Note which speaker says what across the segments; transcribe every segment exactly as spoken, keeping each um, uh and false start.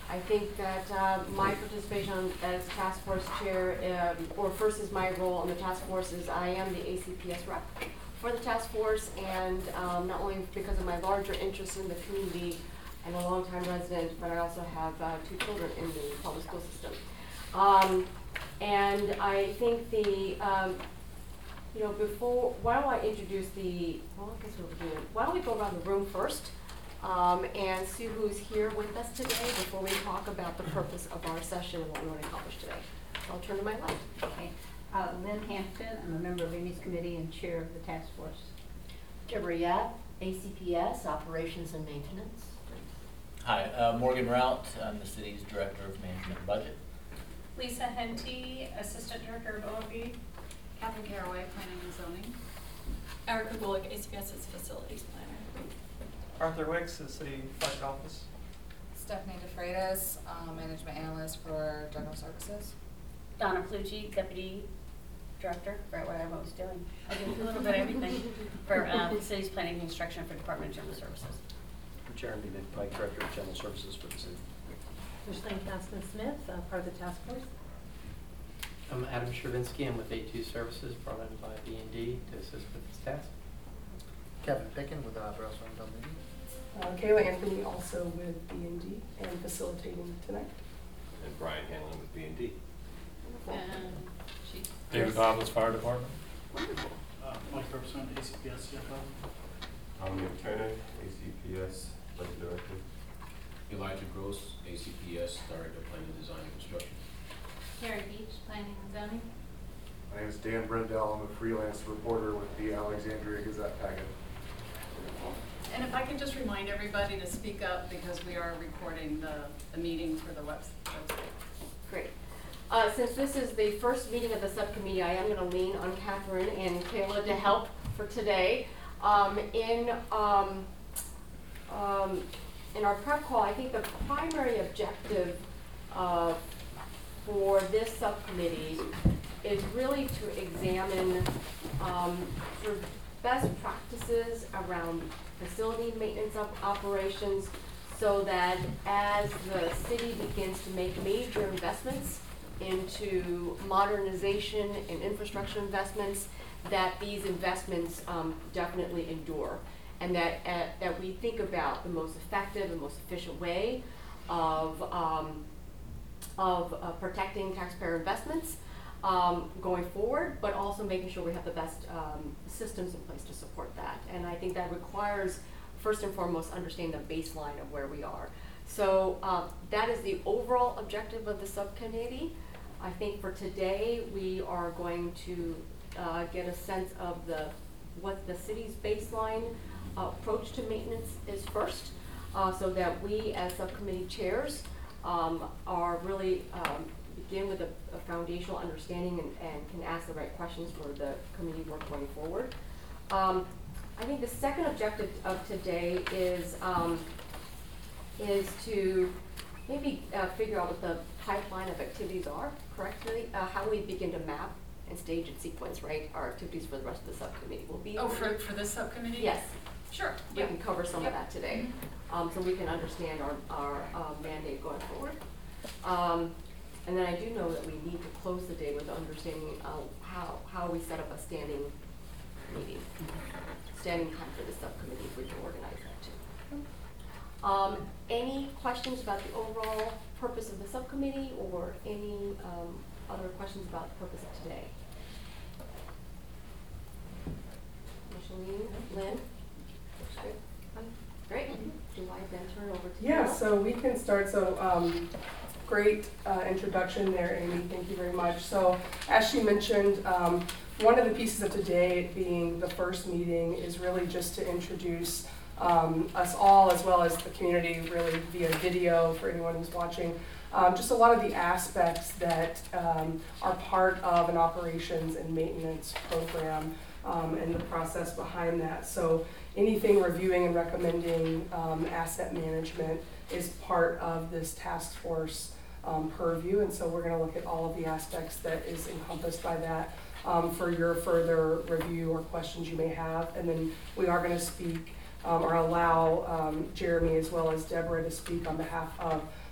Speaker 1: I think that uh, my participation as task force chair, um, or first is my role on the task force, is I am the A C P S rep for the task force, and um, not only because of my larger interest in the community and a longtime resident, but I also have uh, two children in the public school system. Um, and I think the, um, you know, before, why don't I introduce the, well, I guess we'll do it. Why don't we go around the room first? Um, and see who's here with us today before we talk about the purpose of our session and what we want to accomplish today. So I'll turn to my left.
Speaker 2: Okay. Uh, Lynn Hampton, I'm a member of Amy's Committee and chair of the task force.
Speaker 3: Deborah Yap, A C P S, Operations and Maintenance.
Speaker 4: Hi, uh, Morgan Rout, I'm the city's Director of Management and Budget.
Speaker 5: Lisa Henty, Assistant Director of O M B.
Speaker 6: Catherine Caraway, Planning and Zoning.
Speaker 5: Erica Gulick, A C P S's Facilities Planner.
Speaker 7: Arthur Wicks, the City Budget Office.
Speaker 6: Stephanie DeFreitas, um, Management Analyst for General Services.
Speaker 8: Donna Plucci, Deputy Director, forgot what I'm always doing. I do a little bit of everything for uh, Facilities Planning and Construction for Department of General Services.
Speaker 9: I'm Jeremy McPike, Director of General Services for the city.
Speaker 2: Christine Caston Smith, uh, part of the task force.
Speaker 10: I'm Adam Stravinsky. I'm with A two Services, brought in by B and D to assist with this task.
Speaker 11: Kevin Pickin with uh, Browse Farm Company.
Speaker 12: Uh, Kayla Anthony also with B and D and facilitating tonight.
Speaker 13: And Brian Hanlon with B and D.
Speaker 5: And she.
Speaker 14: David Dobbins, Fire Department.
Speaker 13: Wonderful.
Speaker 14: Uh, Mike Ferguson, A C P S C F O.
Speaker 13: Tommy McKenna, A C P S Budget Director.
Speaker 15: Elijah Gross, A C P S Director of Planning, Design, and Construction.
Speaker 5: Carrie Beach, Planning and Zoning.
Speaker 16: My name is Dan Brendel. I'm a freelance reporter with the Alexandria Gazette Packet.
Speaker 6: And if I could just remind everybody to speak up because we are recording the, the meeting for the website.
Speaker 1: Great. Uh, since this is the first meeting of the subcommittee, I am going to lean on Catherine and Kayla to help for today. Um, in, um, um, in our prep call, I think the primary objective uh, for this subcommittee is really to examine um, sort of best practices around facility maintenance op operations so that as the city begins to make major investments into modernization and infrastructure investments, that these investments um, definitely endure, and that, uh, that we think about the most effective and most efficient way of, um, of uh, protecting taxpayer investments Um, going forward, but also making sure we have the best um, systems in place to support that. And I think that requires, first and foremost, understanding the baseline of where we are. So uh, that is the overall objective of the subcommittee. I think for today, we are going to uh, get a sense of the what the city's baseline uh, approach to maintenance is first, uh, so that we as subcommittee chairs um, are really um, begin with a, a foundational understanding and, and can ask the right questions for the committee work going forward. Um, I think the second objective of today is um, is to maybe uh, figure out what the pipeline of activities are correctly, uh, how we begin to map and stage and sequence, right, our activities for the rest of the subcommittee. Will be
Speaker 6: Oh, for, for this subcommittee?
Speaker 1: yes.
Speaker 6: Sure.
Speaker 1: We
Speaker 6: Yep.
Speaker 1: can cover some
Speaker 6: Yep.
Speaker 1: of that today,
Speaker 6: Mm-hmm.
Speaker 1: um, so we can understand our, our uh, mandate going forward. Um, and then I do know that we need to close the day with understanding uh, how, how we set up a standing meeting, standing time for the subcommittee, if we can organize that too. Um, any questions about the overall purpose of the subcommittee or any um, other questions about the purpose of today? Micheline, Lynn? Great. Do I then turn over to you?
Speaker 12: Yeah, so we can start. So um, great uh, introduction there, Amy. Thank you very much. So as she mentioned, um, one of the pieces of today being the first meeting is really just to introduce um, us all, as well as the community, really via video for anyone who's watching. Um, just a lot of the aspects that um, are part of an operations and maintenance program um, and the process behind that. So anything reviewing and recommending um, asset management is part of this task force um, purview, and so we're going to look at all of the aspects that is encompassed by that um, for your further review or questions you may have. And then we are going to speak um, or allow um, Jeremy as well as Deborah to speak on behalf of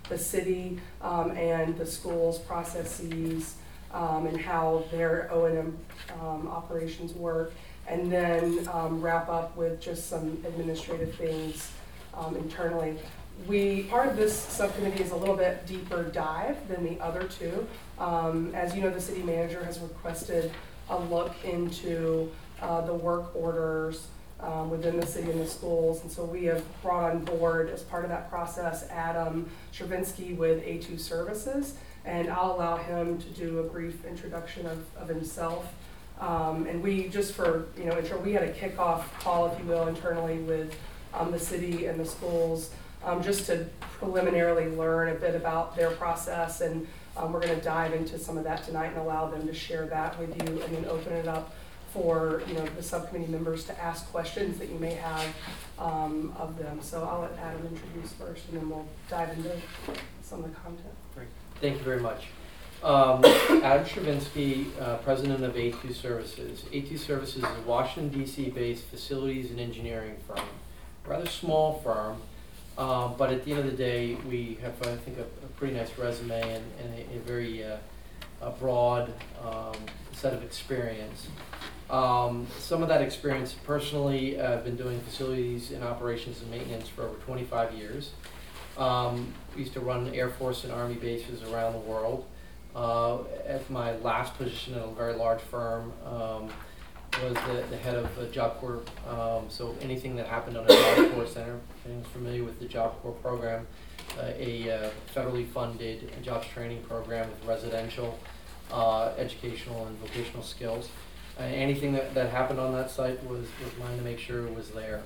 Speaker 12: the city um, and the school's processes um, and how their O and M um, operations work, and then um, wrap up with just some administrative things um, internally. We, part of this subcommittee is a little bit deeper dive than the other two. Um, as you know, the city manager has requested a look into uh, the work orders um, within the city and the schools. And so we have brought on board, as part of that process, Adam Chervinsky with A two Services. And I'll allow him to do a brief introduction of, of himself. Um, and we, just for, you know, intro, we had a kickoff call, if you will, internally with um, the city and the schools, um, just to preliminarily learn a bit about their process. And um, we're going to dive into some of that tonight and allow them to share that with you, and then open it up for, you know, the subcommittee members to ask questions that you may have um, of them. So I'll let Adam introduce first, and then we'll dive into some of the content.
Speaker 10: Great. Thank you very much. Um, Adam Chervinsky, uh, president of A two Services. A two Services is a Washington, D C based facilities and engineering firm. Rather small firm, uh, but at the end of the day, we have, I think, a, a pretty nice resume and, and a, a very uh, a broad um, set of experience. Um, some of that experience personally, I've been doing facilities and operations and maintenance for over twenty-five years. Um, we used to run Air Force and Army bases around the world. Uh, at my last position at a very large firm, um, was the, the head of uh, Job Corps. Um, so anything that happened on a Job Corps center, anyone's familiar with the Job Corps program, uh, a uh, federally funded jobs training program with residential, uh, educational and vocational skills. Uh, anything that, that happened on that site was, was mine to make sure it was there.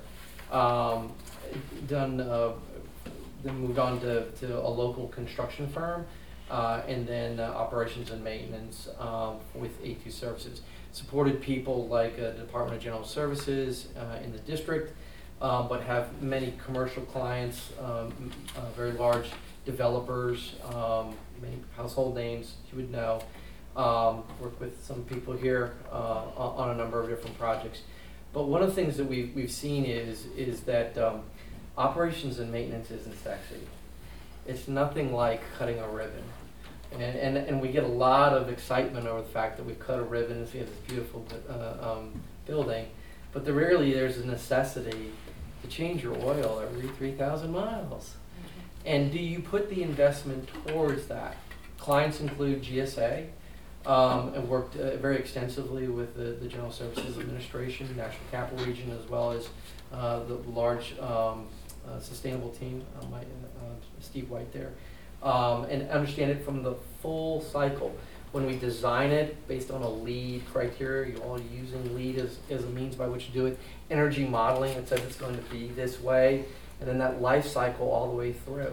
Speaker 10: Um, done, uh, then moved on to, to a local construction firm. Uh, and then uh, operations and maintenance um, with A two Services. Supported people like uh, the Department of General Services uh, in the district, uh, but have many commercial clients, um, uh, very large developers, um, many household names you would know. Um, work with some people here uh, on a number of different projects. But one of the things that we've, we've seen is, is that um, operations and maintenance isn't sexy. It's nothing like cutting a ribbon. And, and, and we get a lot of excitement over the fact that we've cut a ribbon and we have this beautiful uh, um, building. But the, rarely there's a necessity to change your oil every three thousand miles. And do you put the investment towards that? Clients include G S A, um, and worked uh, very extensively with the, the General Services Administration, National Capital Region, as well as uh, the large um, uh, sustainable team, uh, my, uh, Steve White there. Um, and understand it from the full cycle. When we design it based on a LEED criteria, you're all using LEED as, as a means by which to do it. Energy modeling, it says it's going to be this way, and then that life cycle all the way through.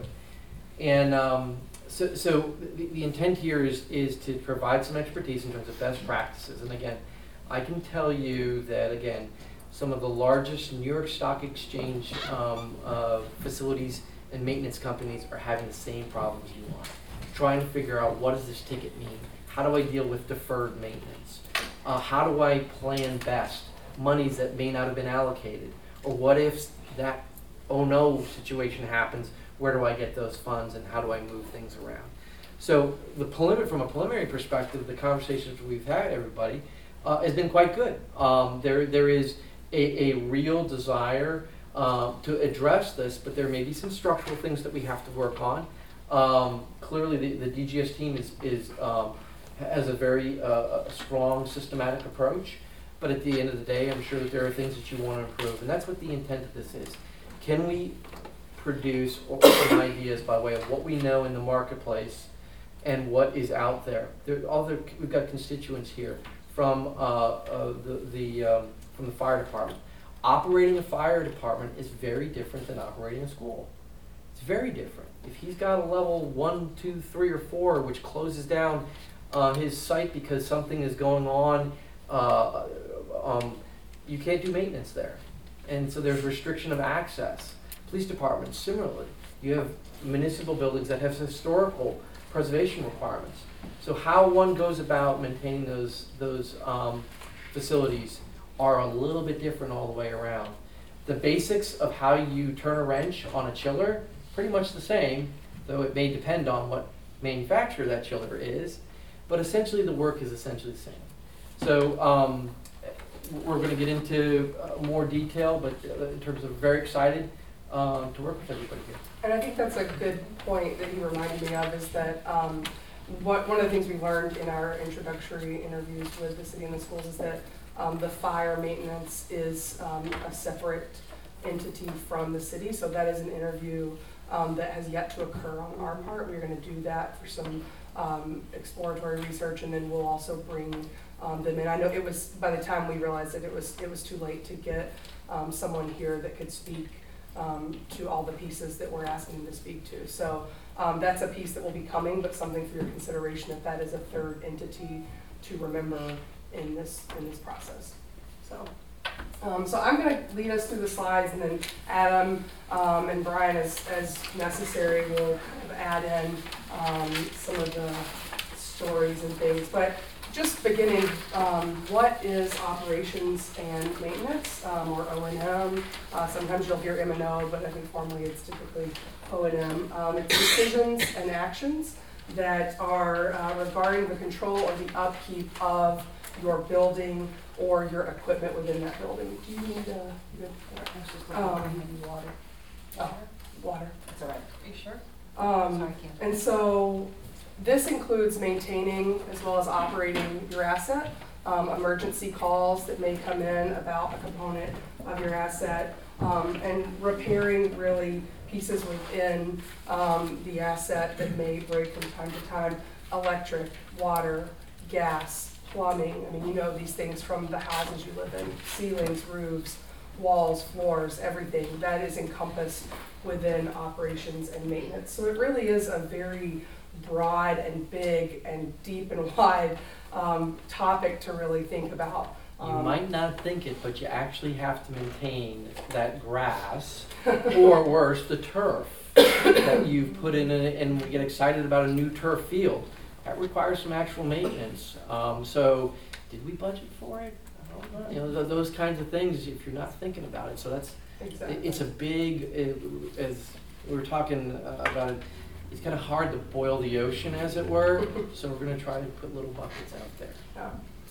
Speaker 10: And um, so, so the, the intent here is, is to provide some expertise in terms of best practices. And again, I can tell you that, again, some of the largest New York Stock Exchange um, uh, facilities and maintenance companies are having the same problems you are. Trying to figure out, what does this ticket mean? How do I deal with deferred maintenance? Uh, how do I plan best monies that may not have been allocated? Or what if that oh no situation happens? Where do I get those funds, and how do I move things around? So the preliminary, from a preliminary perspective, the conversations we've had, everybody, uh, has been quite good. Um, there, there is a, a real desire Uh, to address this, but there may be some structural things that we have to work on. Um, clearly, the, the D G S team is, is um, has a very uh, a strong systematic approach, but at the end of the day, I'm sure that there are things that you want to improve, and that's what the intent of this is. Can we produce some ideas by way of what we know in the marketplace and what is out there? There, all the, we've got constituents here from uh, uh, the, the um, from the fire department. Operating a fire department is very different than operating a school. It's very different. If he's got a level one, two, three, or four, which closes down uh, his site because something is going on, uh, um, you can't do maintenance there. And so there's restriction of access. Police departments, similarly. You have municipal buildings that have historical preservation requirements. So how one goes about maintaining those, those um, facilities are a little bit different all the way around. The basics of how you turn a wrench on a chiller, pretty much the same, though it may depend on what manufacturer that chiller is, but essentially the work is essentially the same. So um, we're going to get into uh, more detail, but uh, in terms of very excited um, to work with everybody here.
Speaker 12: And I think that's a good point that you reminded me of, is that um, what, one of the things we learned in our introductory interviews with the city and the schools is that um, the fire maintenance is um, a separate entity from the city. So that is an interview um, that has yet to occur on our part. We're going to do that for some um, exploratory research, and then we'll also bring um, them in. I know it was, by the time we realized that it was, it was too late to get um, someone here that could speak Um, to all the pieces that we're asking them to speak to. So um, that's a piece that will be coming, but something for your consideration if that is a third entity to remember in this in this process. So, um, so I'm going to lead us through the slides, and then Adam um, and Brian, as as necessary, will kind of add in um, some of the stories and things. But just beginning, um, what is operations and maintenance, um, or O and M? Uh, sometimes you'll hear M and O, but I think formally it's typically O and M. Um, it's decisions and actions that are uh, regarding the control or the upkeep of your building or your equipment within that building. Do you need a, you um,
Speaker 3: Water.
Speaker 12: oh, water?
Speaker 3: That's all right.
Speaker 6: Are you sure?
Speaker 12: Um,
Speaker 3: Sorry, Kim.
Speaker 12: and so this includes maintaining as well as operating your asset, um, emergency calls that may come in about a component of your asset, um, and repairing really pieces within um, the asset that may break from time to time. Electric, water, gas, plumbing. I mean, you know these things from the houses you live in, ceilings, roofs, walls, floors, everything. That is encompassed within operations and maintenance. So it really is a very broad and big and deep and wide um, topic to really think about.
Speaker 10: You
Speaker 12: Um,
Speaker 10: might not think it, but you actually have to maintain that grass, or worse, the turf that you've put in, a, and we get excited about a new turf field. That requires some actual maintenance. Um, so, did we budget for it? I don't know. You know, th- those kinds of things, if you're not thinking about it. So that's,
Speaker 12: exactly.
Speaker 10: it's a big, it, as we were talking uh, about it, it's kind of hard to boil the ocean, as it were. So we're going to try to put little buckets out there.
Speaker 12: Yeah.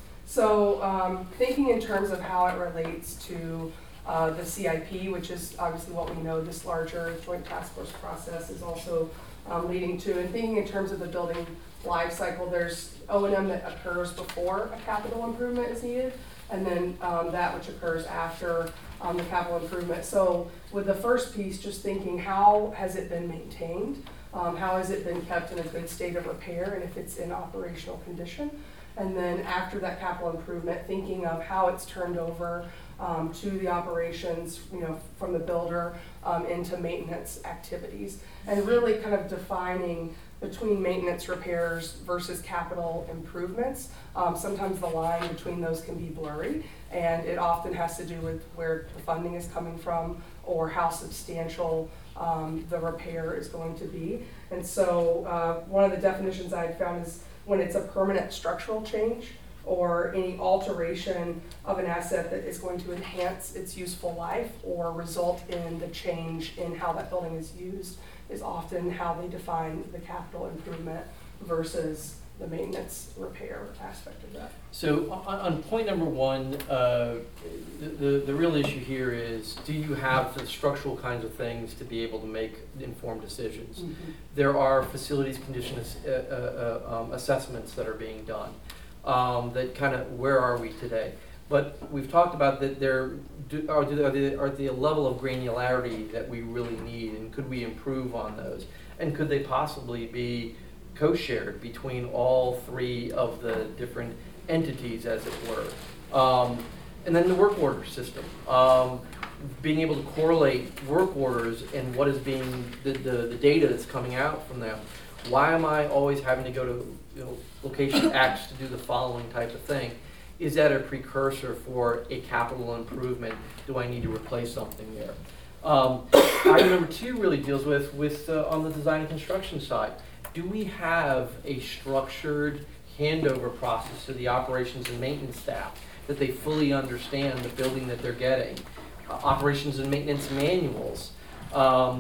Speaker 12: So um, thinking in terms of how it relates to uh, the C I P, which is obviously what we know this larger joint task force process is also um, leading to, and thinking in terms of the building life cycle, there's O and M that occurs before a capital improvement is needed, and then um, that which occurs after um, the capital improvement. So with the first piece, just thinking, how has it been maintained? Um, how has it been kept in a good state of repair, and if it's in operational condition? And then after that capital improvement, thinking of how it's turned over um, to the operations, you know, from the builder um, into maintenance activities, and really kind of defining between maintenance repairs versus capital improvements. Um, sometimes the line between those can be blurry, and it often has to do with where the funding is coming from or how substantial um, the repair is going to be. And so uh, one of the definitions I had found is when it's a permanent structural change or any alteration of an asset that is going to enhance its useful life or result in the change in how that building is used, is often how they define the capital improvement versus the maintenance repair aspect of that.
Speaker 10: So on, on point number one, uh, the, the, the real issue here is, do you have the structural kinds of things to be able to make informed decisions?
Speaker 12: Mm-hmm.
Speaker 10: There are facilities condition ass- uh, uh, um, assessments that are being done um, that kind of, where are we today? But we've talked about that there, do, are, do, are, the, are the level of granularity that we really need, and could we improve on those? And could they possibly be co-shared between all three of the different entities, as it were? Um, and then the work order system. Um, being able to correlate work orders and what is being, the, the, the data that's coming out from them. Why am I always having to go to, you know, location X to do the following type of thing? Is that a precursor for a capital improvement? Do I need to replace something there? Um, item number two really deals with, with uh, on the design and construction side. Do we have a structured handover process to the operations and maintenance staff that they fully understand the building that they're getting? Uh, operations and maintenance manuals. Um,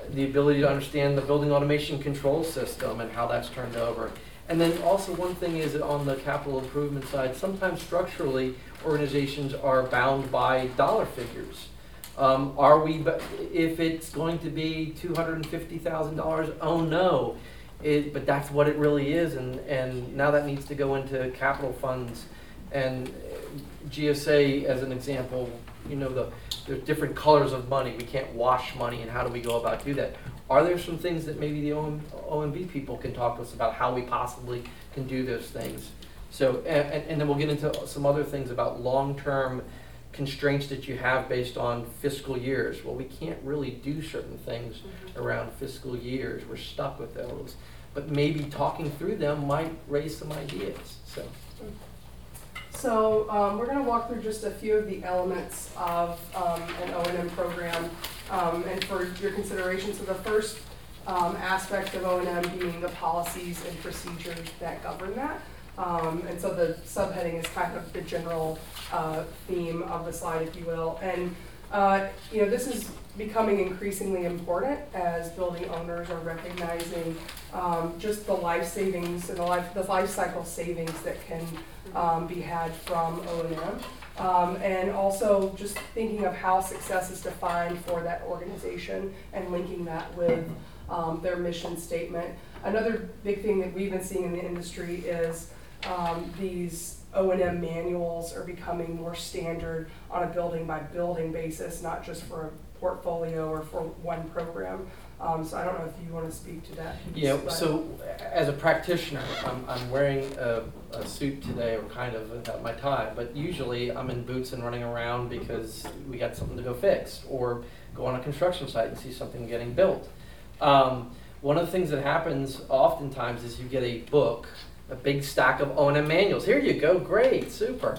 Speaker 10: the ability to understand the building automation control system and how that's turned over. And then also one thing is that on the capital improvement side, sometimes structurally, organizations are bound by dollar figures. Um, are we, but if it's going to be two hundred fifty thousand dollars, oh no. It, but that's what it really is, and, and now that needs to go into capital funds. And G S A, as an example, you know, the, there's different colors of money. We can't wash money, and how do we go about do that? Are there some things that maybe the O M B people can talk to us about how we possibly can do those things? So, and, and then we'll get into some other things about long-term constraints that you have based on fiscal years. Well, we can't really do certain things mm-hmm. around fiscal years. We're stuck with those. But maybe talking through them might raise some ideas. So,
Speaker 12: so um, we're going to walk through just a few of the elements of um, an O and M program um, and for your consideration. So the first um, aspect of O and M being the policies and procedures that govern that. Um, and so the subheading is kind of the general uh, theme of the slide, if you will. And uh, you know, this is becoming increasingly important as building owners are recognizing um, just the life savings and the life, the life cycle savings that can um, be had from O and M. Um, and also just thinking of how success is defined for that organization and linking that with um, their mission statement. Another big thing that we've been seeing in the industry is Um, these O and M manuals are becoming more standard on a building by building basis, not just for a portfolio or for one program. Um, so I don't know if you want to speak to that.
Speaker 10: Yeah, so as a practitioner, I'm, I'm wearing a, a suit today, or kind of without my tie, but usually I'm in boots and running around because we got something to go fix, or go on a construction site and see something getting built. Um, one of the things that happens oftentimes is you get a book, a big stack of O and M manuals. Here you go, great, super.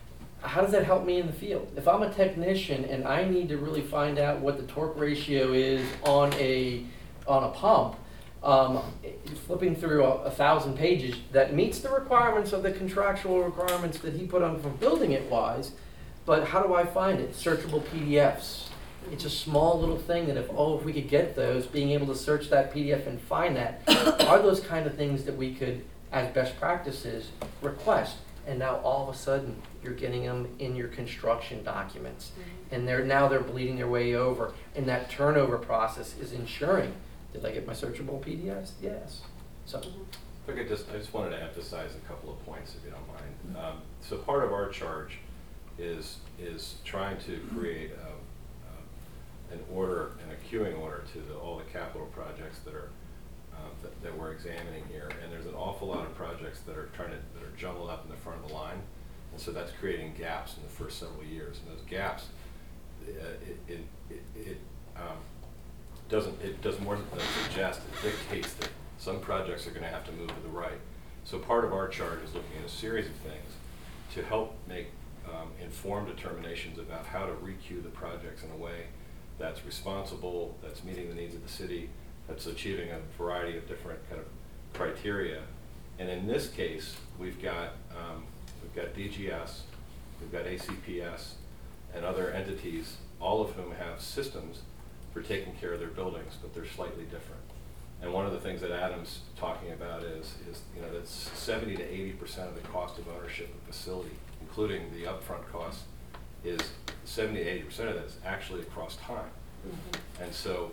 Speaker 10: How does that help me in the field? If I'm a technician and I need to really find out what the torque ratio is on a on a pump, um, flipping through a, a thousand pages that meets the requirements of the contractual requirements that he put on for building it wise, but how do I find it? Searchable P D Fs. It's a small little thing that if, oh, if we could get those, being able to search that P D F and find that, are those kind of things that we could, as best practices, request. And now all of a sudden you're getting them in your construction documents, mm-hmm. and they're now they're bleeding their way over, and that turnover process is ensuring, did I get my searchable P D Fs? Yes. So
Speaker 13: if I could just, I just wanted to emphasize a couple of points, if you don't mind. Um, so part of our charge is is trying to create a, a, an order and a queuing order to the, all the capital projects that are Uh, that, that we're examining here, and there's an awful lot of projects that are trying to that are jumbled up in the front of the line, and so that's creating gaps in the first several years. And those gaps, uh, it it it, it um, doesn't it does more than suggest. It dictates that some projects are going to have to move to the right. So part of our charge is looking at a series of things to help make um, informed determinations about how to re-queue the projects in a way that's responsible, that's meeting the needs of the city, that's achieving a variety of different kind of criteria. And in this case, we've got um, we've got D G S, we've got A C P S, and other entities, all of whom have systems for taking care of their buildings, but they're slightly different. And one of the things that Adam's talking about is is you know that's seventy to eighty percent of the cost of ownership of a facility, including the upfront cost, is seventy to eighty percent of that is actually across time. Mm-hmm. And so,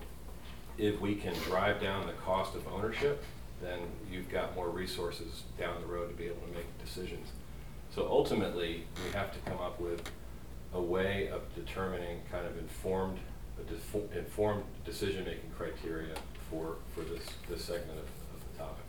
Speaker 13: if we can drive down the cost of ownership, then you've got more resources down the road to be able to make decisions. So ultimately, we have to come up with a way of determining kind of informed, a defo- informed decision-making criteria for, for this, this segment of, of the topic.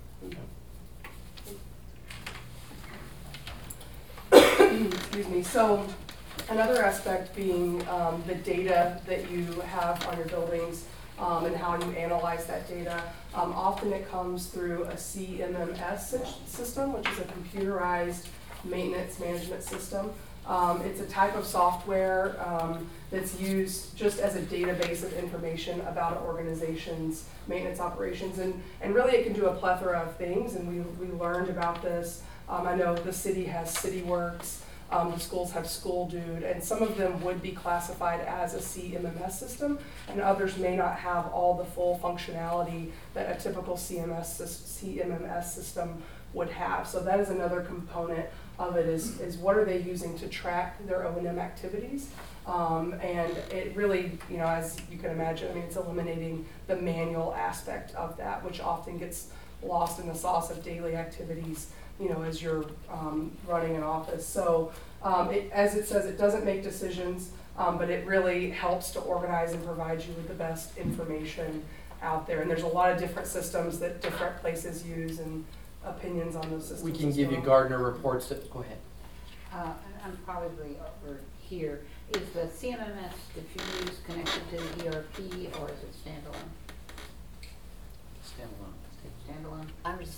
Speaker 12: Okay. Excuse me. So another aspect being um, the data that you have on your buildings. Um, and how you analyze that data. Um, often it comes through a C M M S system, which is a computerized maintenance management system. Um, it's a type of software um, that's used just as a database of information about an organization's maintenance operations. And, and really it can do a plethora of things, and we, we learned about this. Um, I know the city has CityWorks. Um, the schools have School Dude, and some of them would be classified as a C M M S system, and others may not have all the full functionality that a typical C M S, C M M S system would have. So that is another component of it, is, is what are they using to track their O and M activities. Um, and it really, you know, as you can imagine, I mean, it's eliminating the manual aspect of that, which often gets lost in the sauce of daily activities, you know, as you're um, running an office. So um, it, as it says, it doesn't make decisions, um, but it really helps to organize and provide you with the best information out there. And there's a lot of different systems that different places use and opinions on those systems.
Speaker 10: We can
Speaker 12: as
Speaker 10: give you
Speaker 12: well.
Speaker 10: Gardner reports that, go ahead.
Speaker 2: Uh, and I'm probably over here. Is the C M M S that you use connected to the E R P or is it standalone?
Speaker 9: Standalone.
Speaker 2: Standalone?
Speaker 3: I was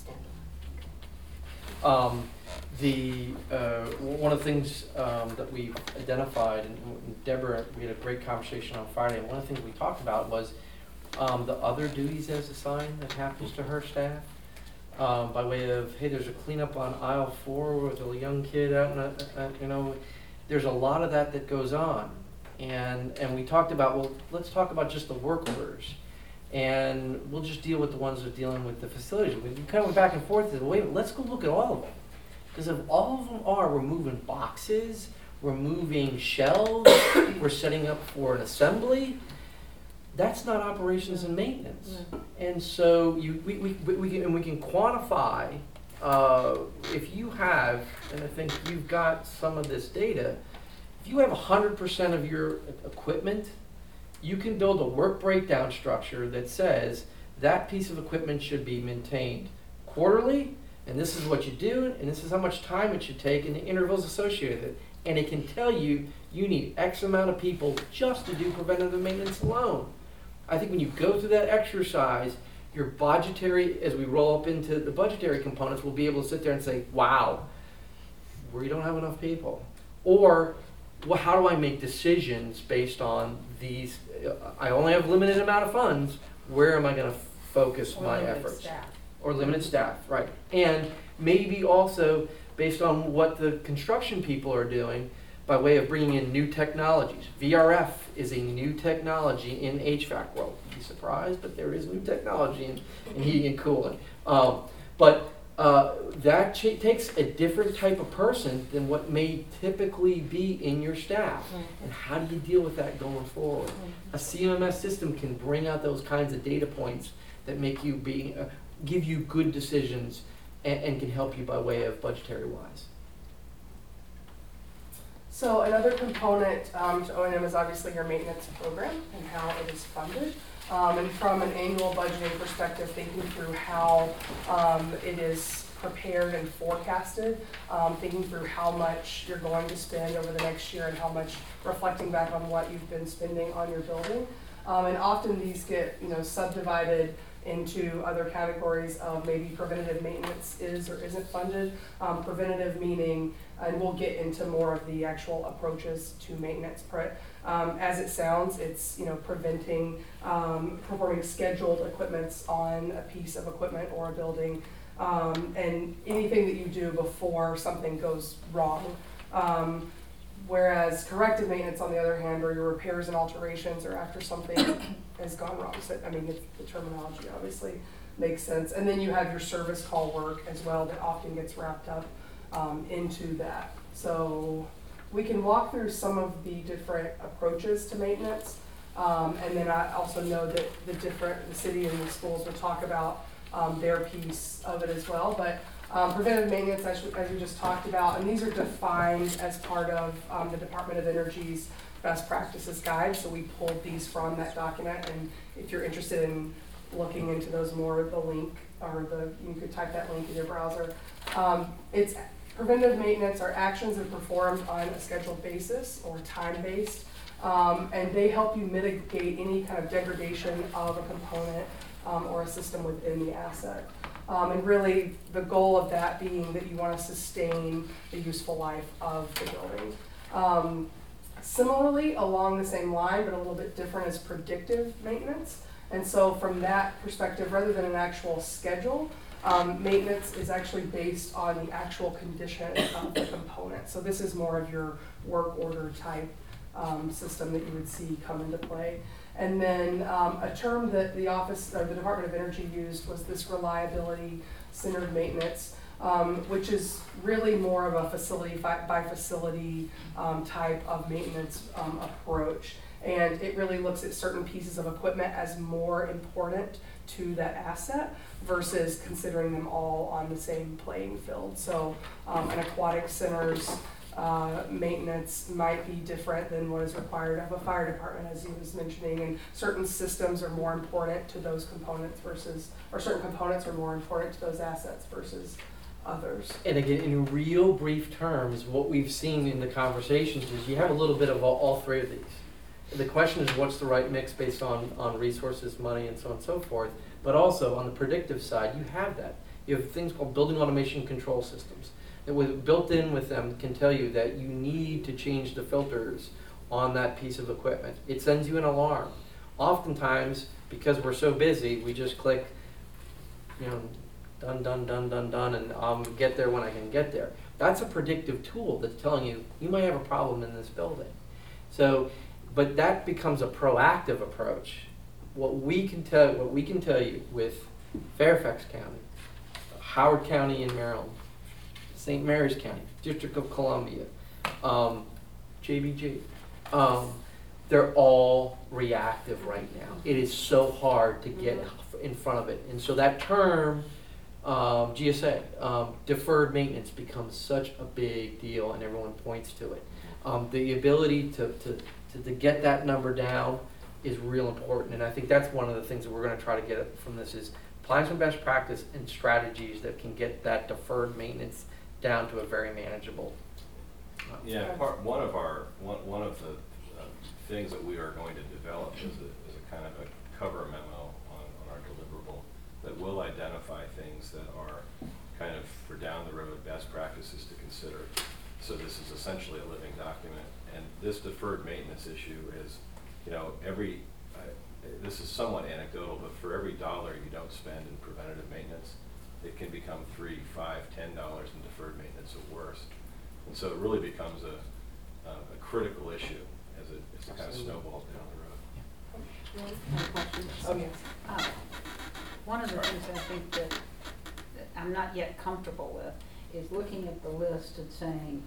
Speaker 3: standalone.
Speaker 10: Um, the, uh, one of the things um, that we identified, and Deborah, we had a great conversation on Friday, and one of the things we talked about was um, the other duties as assigned that happens to her staff. Um, by way of, hey, there's a cleanup on aisle four with a young kid out in a, uh, you know, there's a lot of that that goes on. And, and we talked about, well, let's talk about just the work orders. And we'll just deal with the ones that are dealing with the facilities. We kind of went back and forth and said, wait, let's go look at all of them. Because if all of them are, we're moving boxes, we're moving shelves, we're setting up for an assembly, that's not operations and maintenance.
Speaker 3: Yeah.
Speaker 10: And so you, we, we, we can, and we can quantify, uh, if you have, and I think you've got some of this data, if you have one hundred percent of your equipment, you can build a work breakdown structure that says that piece of equipment should be maintained quarterly, and this is what you do, and this is how much time it should take, and the intervals associated with it. And it can tell you, you need X amount of people just to do preventative maintenance alone. I think when you go through that exercise, your budgetary, as we roll up into the budgetary components, will be able to sit there and say, wow, we don't have enough people. Or, well, how do I make decisions based on these, uh, I only have limited amount of funds, where am I gonna focus
Speaker 3: Or
Speaker 10: my
Speaker 3: limited
Speaker 10: efforts?
Speaker 3: staff.
Speaker 10: Or limited staff, right. And maybe also based on what the construction people are doing by way of bringing in new technologies. V R F is a new technology in H V A C world. You'd be surprised, but there is new technology in, in heating and cooling. Um, but uh, that ch- takes a different type of person than what may typically be in your staff.
Speaker 3: Mm-hmm.
Speaker 10: And how do you deal with that going forward?
Speaker 3: Mm-hmm.
Speaker 10: A C M M S system can bring out those kinds of data points that make you be, uh, give you good decisions and, and can help you by way of budgetary wise.
Speaker 12: So another component um, to O and M is obviously your maintenance program and how it is funded. Um, and from an annual budgeting perspective, thinking through how um, it is prepared and forecasted, um, thinking through how much you're going to spend over the next year and how much reflecting back on what you've been spending on your building. Um, and often these get, you know, subdivided into other categories of maybe preventative maintenance is or isn't funded. Um, preventative meaning, and we'll get into more of the actual approaches to maintenance. But um, as it sounds, it's, you know, preventing, um, performing scheduled equipments on a piece of equipment or a building, um, and anything that you do before something goes wrong. Um, Whereas corrective maintenance, on the other hand, are your repairs and alterations or after something has gone wrong. So, I mean, it's, the terminology obviously makes sense. And then you have your service call work as well that often gets wrapped up um, into that. So we can walk through some of the different approaches to maintenance. Um, and then I also know that the different, the city and the schools will talk about um, their piece of it as well. But Um, preventive maintenance, as, as we just talked about, and these are defined as part of um, the Department of Energy's best practices guide. So we pulled these from that document, and if you're interested in looking into those more, the link, or the, you could type that link in your browser. Um, it's preventive maintenance are actions that are performed on a scheduled basis or time-based, um, and they help you mitigate any kind of degradation of a component um, or a system within the asset. Um, and really, the goal of that being that you want to sustain the useful life of the building. Um, similarly, along the same line, but a little bit different, is predictive maintenance. And so from that perspective, rather than an actual schedule, Um, maintenance is actually based on the actual condition of the component. So this is more of your work order type um, system that you would see come into play. And then um, a term that the office or the Department of Energy used was this reliability centered maintenance, um, which is really more of a facility by facility um, type of maintenance um, approach. And it really looks at certain pieces of equipment as more important to that asset versus considering them all on the same playing field. So um, an aquatic center's uh, maintenance might be different than what is required of a fire department, as you was mentioning, and certain systems are more important to those components versus, or certain components are more important to those assets versus others.
Speaker 10: And again, in real brief terms, what we've seen in the conversations is you have a little bit of all, all three of these. The question is what's the right mix based on, on resources, money, and so on and so forth. But also on the predictive side, you have that. You have things called building automation control systems that with, built in with them can tell you that you need to change the filters on that piece of equipment. It sends you an alarm. Oftentimes, because we're so busy, we just click, you know, done, done, done, done, done, and I'll get there when I can get there. That's a predictive tool that's telling you, you might have a problem in this building. So, but that becomes a proactive approach. What we can tell, what we can tell you with Fairfax County, Howard County in Maryland, Saint Mary's County, District of Columbia, um, J B G, um, they're all reactive right now. It is so hard to get in front of it. And so that term, um, G S A, um, deferred maintenance becomes such a big deal and everyone points to it. Um, the ability to, to, to, to get that number down is real important. And I think that's one of the things that we're going to try to get from this is applying some best practice and strategies that can get that deferred maintenance down to a very manageable. Uh,
Speaker 13: Yeah, part, one of our, one, one of the uh, things that we are going to develop is a, is a kind of a cover memo on, on our deliverable that will identify things that are kind of for down the road best practices to consider. So this is essentially a living document. And this deferred maintenance issue is, you know, every, uh, this is somewhat anecdotal, but for every dollar you don't spend in preventative maintenance, it can become three, five, ten dollars in deferred maintenance or worse. And so it really becomes a, uh, a critical issue as it, as it kind of snowballs down the road.
Speaker 12: Oh, yes.
Speaker 2: Uh, One of the things I think that, that I'm not yet comfortable with is looking at the list and saying,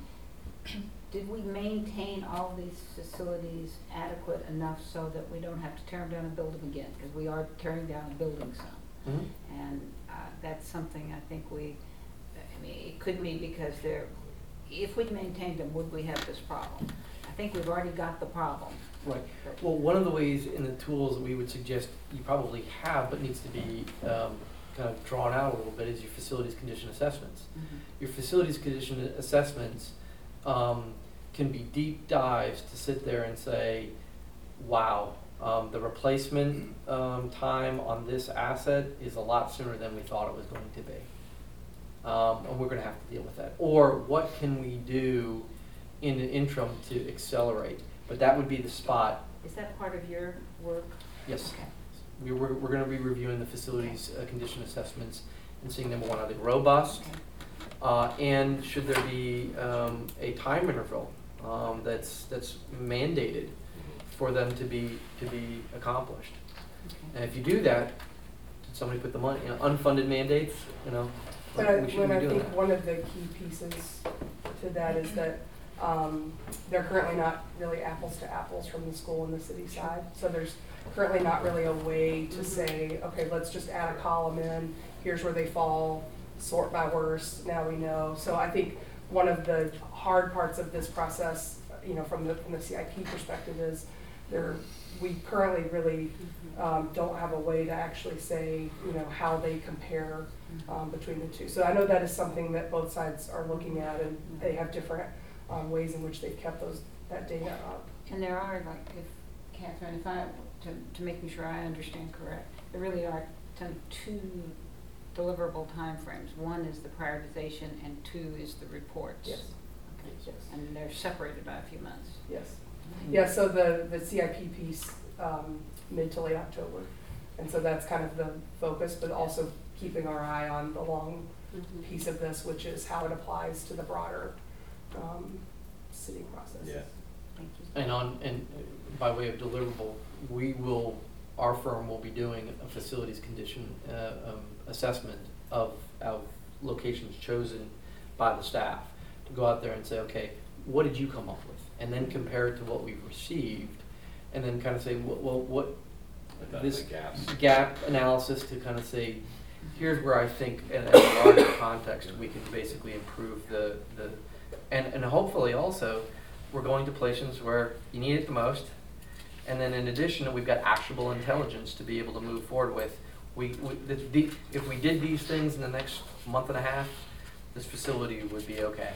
Speaker 2: did we maintain all these facilities adequate enough so that we don't have to tear them down and build them again? Because we are tearing down and building some.
Speaker 10: Mm-hmm.
Speaker 2: And uh, that's something I think we, I mean, it could be because they're, if we'd maintained them, would we have this problem? I think we've already got the problem.
Speaker 10: Right. Well, one of the ways in the tools that we would suggest you probably have, but needs to be um, kind of drawn out a little bit, is your facilities condition assessments.
Speaker 2: Mm-hmm.
Speaker 10: Your facilities condition assessments um, can be deep dives to sit there and say, wow, um, the replacement um, time on this asset is a lot sooner than we thought it was going to be. Um, and we're going to have to deal with that. Or what can we do in the interim to accelerate? But that would be the spot.
Speaker 2: Is that part of your work?
Speaker 10: Yes.
Speaker 2: Okay.
Speaker 10: We, we're we're going to be reviewing the facilities uh, condition assessments and seeing, number one, are they robust?
Speaker 2: Okay.
Speaker 10: Uh, and should there be um, a time interval um, that's that's mandated for them to be to be accomplished?
Speaker 2: Okay.
Speaker 10: And if you do that, did somebody put the money, you know, unfunded mandates, you know,
Speaker 12: But I,
Speaker 10: we
Speaker 12: when
Speaker 10: shouldn't
Speaker 12: I
Speaker 10: be doing
Speaker 12: think
Speaker 10: that.
Speaker 12: one of the key pieces to that is that um, they're currently not really apples to apples from the school and the city side. So there's currently not really a way to say, okay, let's just add a column in, here's where they fall, sort by worst, now we know. So I think one of the hard parts of this process, you know, from the, from the C I P perspective is there, we currently really um, don't have a way to actually say, you know, how they compare um, between the two. So I know that is something that both sides are looking at, and they have different um, ways in which they've kept those, that data up.
Speaker 2: And there are, like, if, Catherine, if I, to, to making sure I understand correct, there really are kind of two deliverable timeframes. One is the prioritization and two is the reports.
Speaker 12: Yes.
Speaker 2: Okay.
Speaker 12: Yes.
Speaker 2: And they're separated by a few months.
Speaker 12: Yes. Yeah, so the, the C I P piece, um, mid to late October. And so that's kind of the focus, but also keeping our eye on the long
Speaker 1: Mhm.
Speaker 12: piece of this, which is how it applies to the broader um, city process.
Speaker 13: Yeah.
Speaker 2: Thank you.
Speaker 10: And on, and uh, by way of deliverable, we will, our firm will be doing a facilities condition uh, um, assessment of, of locations chosen by the staff to go out there and say, okay, what did you come up with? And then compare it to what we've received, and then kind of say, well, well what,
Speaker 13: Identify
Speaker 10: this
Speaker 13: gaps.
Speaker 10: gap analysis to kind of say, here's where I think in a larger context, we can basically improve the, the, and, and hopefully also, we're going to places where you need it the most. And then in addition, we've got actionable intelligence to be able to move forward with. We, we the, the, if we did these things in the next month and a half, this facility would be okay.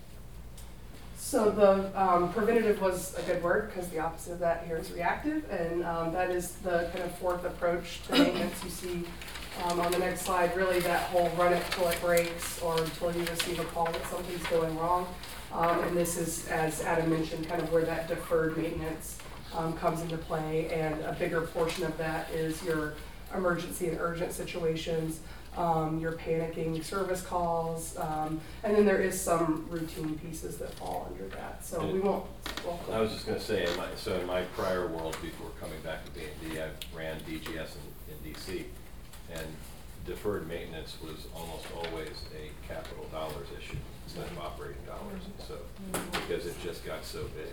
Speaker 12: So the um, preventative was a good word, because the opposite of that here is reactive, and um, that is the kind of fourth approach to maintenance you see um, on the next slide. Really, that whole run it till it breaks, or until you receive a call that something's going wrong. Um, and this is, as Adam mentioned, kind of where that deferred maintenance um, comes into play, and a bigger portion of that is your emergency and urgent situations, um, your panicking service calls, um, and then there is some routine pieces that fall under that. So we won't. Well,
Speaker 13: I was just going to say, in my, so in my prior world before coming back to B and D, I ran D G S in, in D C, and deferred maintenance was almost always a capital dollars issue instead of operating dollars. So because it just got so big.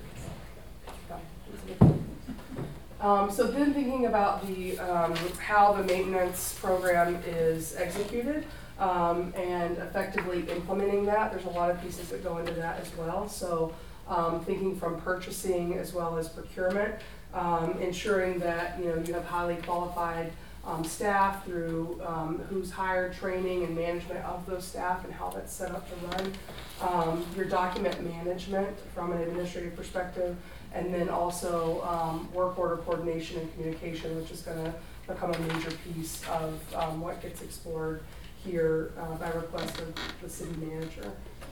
Speaker 12: Um, so then thinking about the um, how the maintenance program is executed um, and effectively implementing that, there's a lot of pieces that go into that as well. So um, thinking from purchasing as well as procurement, um, ensuring that you know you have highly qualified um, staff through um, who's hired, training and management of those staff and how that's set up to run. Um, your document management from an administrative perspective, and then also um, work order coordination and communication, which is going to become a major piece of um, what gets explored here uh, by request of the city manager.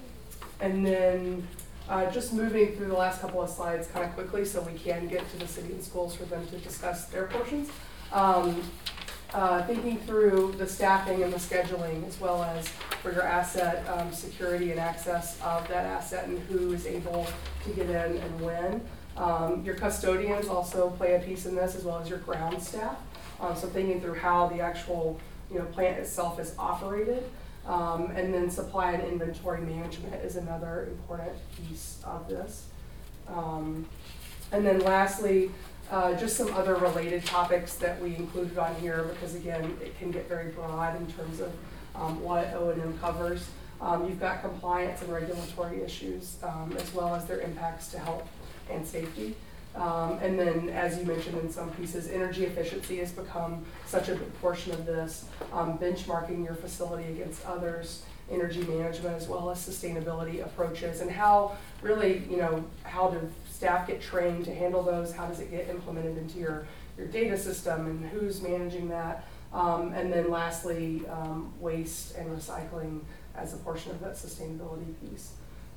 Speaker 12: And then uh, just moving through the last couple of slides kind of quickly so we can get to the city and schools for them to discuss their portions. Um, Uh, thinking through the staffing and the scheduling, as well as for your asset um, security and access of that asset and who is able to get in and when. Um, your custodians also play a piece in this, as well as your ground staff. Um, so thinking through how the actual you know, plant itself is operated. Um, and then supply and inventory management is another important piece of this. Um, and then lastly, Uh, just some other related topics that we included on here, because again, it can get very broad in terms of um, what O and M covers. Um, you've got compliance and regulatory issues, um, as well as their impacts to health and safety. Um, and then, as you mentioned in some pieces, energy efficiency has become such a big portion of this, um, benchmarking your facility against others, energy management, as well as sustainability approaches, and how really, you know, how do staff get trained to handle those, how does it get implemented into your, your data system, and who's managing that. Um, and then lastly, um, waste and recycling as a portion of that sustainability piece.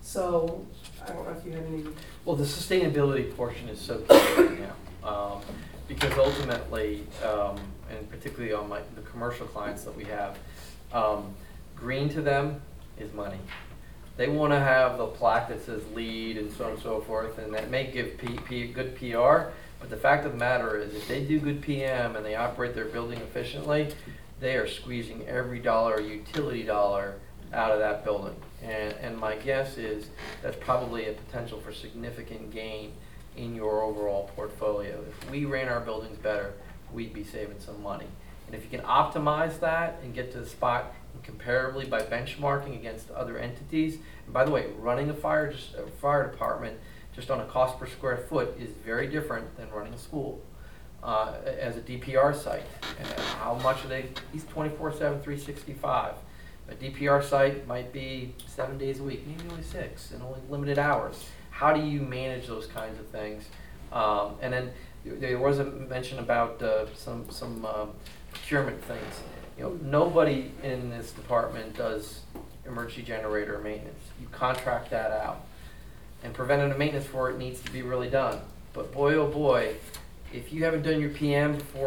Speaker 12: So I don't know if you have any.
Speaker 10: Well, the sustainability portion is so key right now, um, because ultimately, um, and particularly on my, the commercial clients that we have, um, green to them is money. They want to have the plaque that says LEED and so on and so forth, and that may give P, P, good P R, but the fact of the matter is if they do good P M and they operate their building efficiently, they are squeezing every dollar, utility dollar, out of that building. And, and my guess is that's probably a potential for significant gain in your overall portfolio. If we ran our buildings better, we'd be saving some money. And if you can optimize that and get to the spot comparably by benchmarking against other entities, and by the way, running a fire, just, a fire department just on a cost per square foot is very different than running a school uh, as a D P R site. And how much are they? He's twenty-four seven, three sixty-five. A D P R site might be seven days a week, maybe only six, and only limited hours. How do you manage those kinds of things? Um, and then there was a mention about uh, some some um, procurement things. You know, nobody in this department does emergency generator maintenance. You contract that out. And preventative maintenance for it needs to be really done. But boy, oh boy, if you haven't done your P M before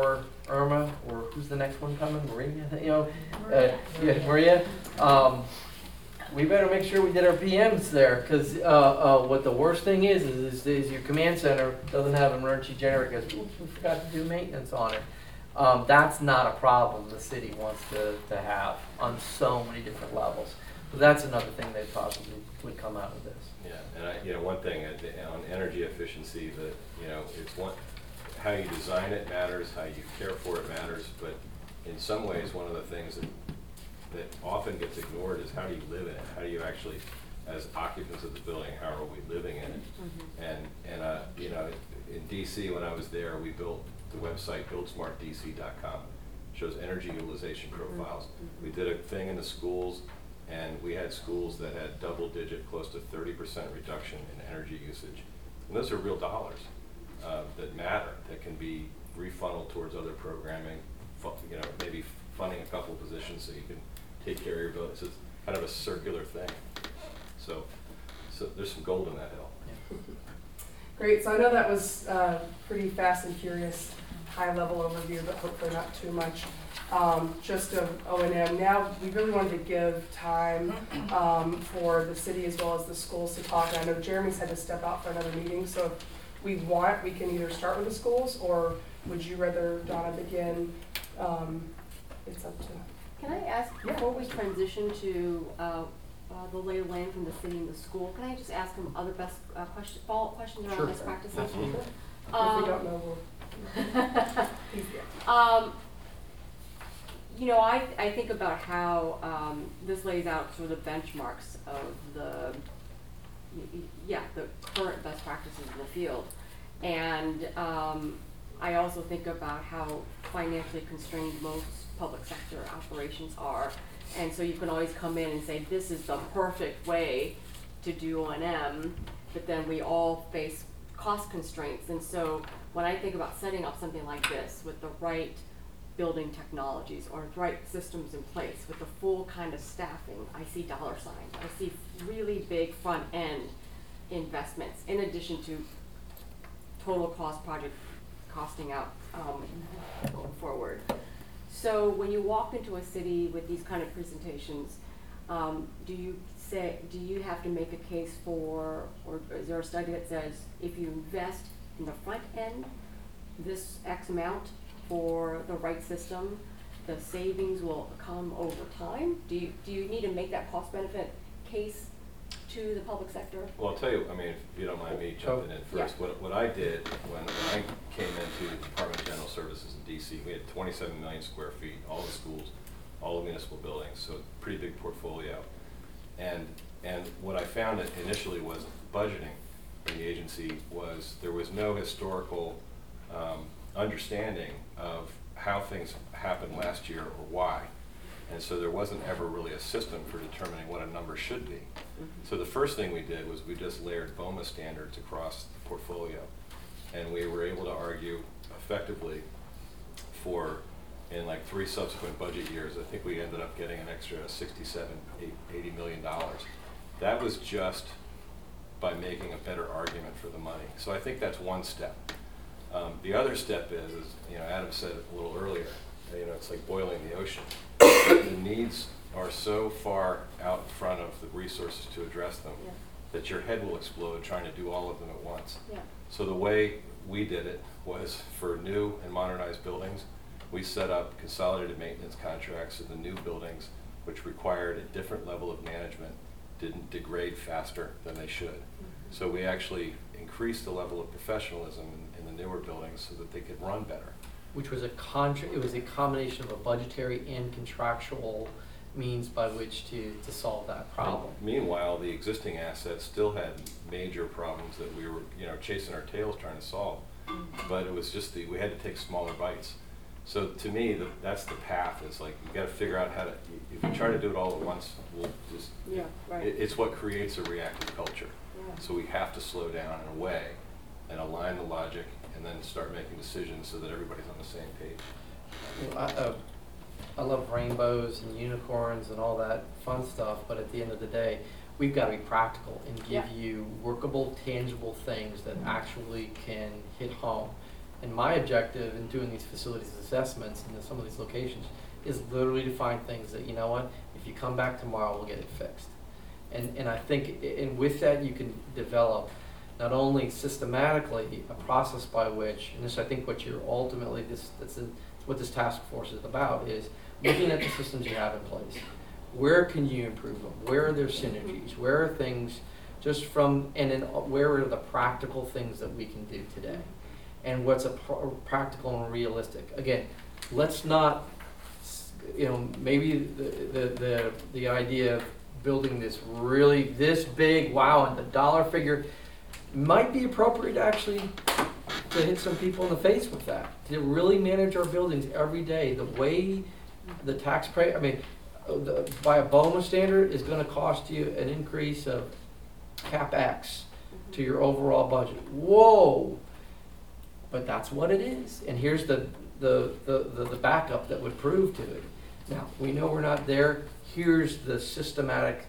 Speaker 10: Irma, or who's the next one coming, Maria, you know? Uh, yeah, Maria. Um, we better make sure we did our P Ms there, because uh, uh, what the worst thing is, is, is, is your command center doesn't have an emergency generator, because oops, we forgot to do maintenance on it. Um, that's not a problem the city wants to, to have on so many different levels. So that's another thing that probably would come out of this.
Speaker 13: Yeah, and I, you know, one thing uh, on energy efficiency, that, you know, it's one, how you design it matters, how you care for it matters, but in some ways, one of the things that, that often gets ignored is how do you live in it? How do you actually, as occupants of the building, how are we living in it?
Speaker 1: Mm-hmm.
Speaker 13: And, and uh, you know, in D C, when I was there, we built the website build smart D C dot com. Shows energy utilization profiles.
Speaker 1: Mm-hmm.
Speaker 13: We did a thing in the schools, and we had schools that had double digit, close to thirty percent reduction in energy usage. And those are real dollars uh, that matter, that can be refunneled towards other programming, fu- you know, maybe funding a couple of positions so you can take care of your building. So it's kind of a circular thing. So, so there's some gold in that hill.
Speaker 10: Yeah.
Speaker 12: Great, so I know that was uh, pretty fast and furious, high-level overview, but hopefully not too much. Um, just of O and M. Now, we really wanted to give time um, for the city as well as the schools to talk. I know Jeremy's had to step out for another meeting, so if we want, we can either start with the schools, or would you rather Donna begin? Um, it's up to.
Speaker 1: Can I ask,
Speaker 12: Yeah.
Speaker 1: before we transition to uh, uh, the lay of land from the city and the school, can I just ask them other best uh, question, follow-up questions around
Speaker 10: Sure.
Speaker 1: best practices?
Speaker 10: Absolutely.
Speaker 12: If
Speaker 1: Um,
Speaker 12: we don't know, we'll. Yeah.
Speaker 1: Um, you know, I, I think about how um, this lays out sort of the benchmarks of the, y- y- yeah, the current best practices in the field. And um, I also think about how financially constrained most public sector operations are. And so you can always come in and say, this is the perfect way to do O and M, but then we all face cost constraints. And so when I think about setting up something like this with the right building technologies or the right systems in place with the full kind of staffing, I see dollar signs. I see really big front end investments in addition to total cost project costing out um, going forward. So when you walk into a city with these kind of presentations, um, do you say, do you have to make a case for, or is there a study that says if you invest in the front end, this X amount for the right system, the savings will come over time? Do you, do you need to make that cost benefit case to the public sector?
Speaker 13: Well, I'll tell you, I mean, if you don't mind me jumping in
Speaker 1: Yeah.
Speaker 13: first, what, what I did when, when I came into the Department of General Services in D C, we had twenty-seven million square feet, all the schools, all the municipal buildings, so pretty big portfolio. And, and what I found initially was budgeting in the agency was there was no historical um, understanding of how things happened last year or why. And so there wasn't ever really a system for determining what a number should be.
Speaker 1: Mm-hmm.
Speaker 13: So the first thing we did was we just layered BOMA standards across the portfolio. And we were able to argue effectively for, in like three subsequent budget years, I think we ended up getting an extra sixty-seven, eighty million dollars. That was just by making a better argument for the money. So I think that's one step. Um, the other step is, is, you know, Adam said it a little earlier, you know, it's like boiling the ocean. The needs are so far out in front of the resources to address them
Speaker 1: Yeah.
Speaker 13: that your head will explode trying to do all of them at once.
Speaker 1: Yeah.
Speaker 13: So the way we did it was for new and modernized buildings, we set up consolidated maintenance contracts so the new buildings, which required a different level of management, didn't degrade faster than they should. Mm-hmm. So we actually increased the level of professionalism in, in the newer buildings so that they could run better.
Speaker 10: Which was a contra, it was a combination of a budgetary and contractual means by which to, to solve that problem.
Speaker 13: And meanwhile, the existing assets still had major problems that we were, you know, chasing our tails trying to solve. But it was just the, we had to take smaller bites. So to me, the, that's the path. It's like, you gotta figure out how to, if you try to do it all at once, we'll just,
Speaker 1: Yeah, right.
Speaker 13: it, it's what creates a reactive culture.
Speaker 1: Yeah.
Speaker 13: So we have to slow down in a way and align the logic and then start making decisions so that everybody's on the same page.
Speaker 10: You know, I, uh, I love rainbows and unicorns and all that fun stuff, but at the end of the day, we've got to be practical and give
Speaker 1: Yeah.
Speaker 10: you workable, tangible things that actually can hit home. And my objective in doing these facilities assessments in some of these locations is literally to find things that, you know what, if you come back tomorrow, we'll get it fixed. And, and I think, and with that, you can develop not only systematically a process by which, and this I think what you're ultimately, this, that's a, what this task force is about, is looking at the systems you have in place. Where can you improve them? Where are there synergies? Where are things just from, and then where are the practical things that we can do today? And what's a pr practical and realistic? Again, let's not, you know, maybe the, the, the, the idea of building this really, this big, wow, and the dollar figure might be appropriate actually to hit some people in the face with that. To really manage our buildings every day, the way the taxpayer, I mean, the, by a BOMA standard is gonna cost you an increase of cap X to your overall budget. Whoa! But that's what it is. And here's the, the, the, the, the backup that would prove to it. Now, we know we're not there. Here's the systematic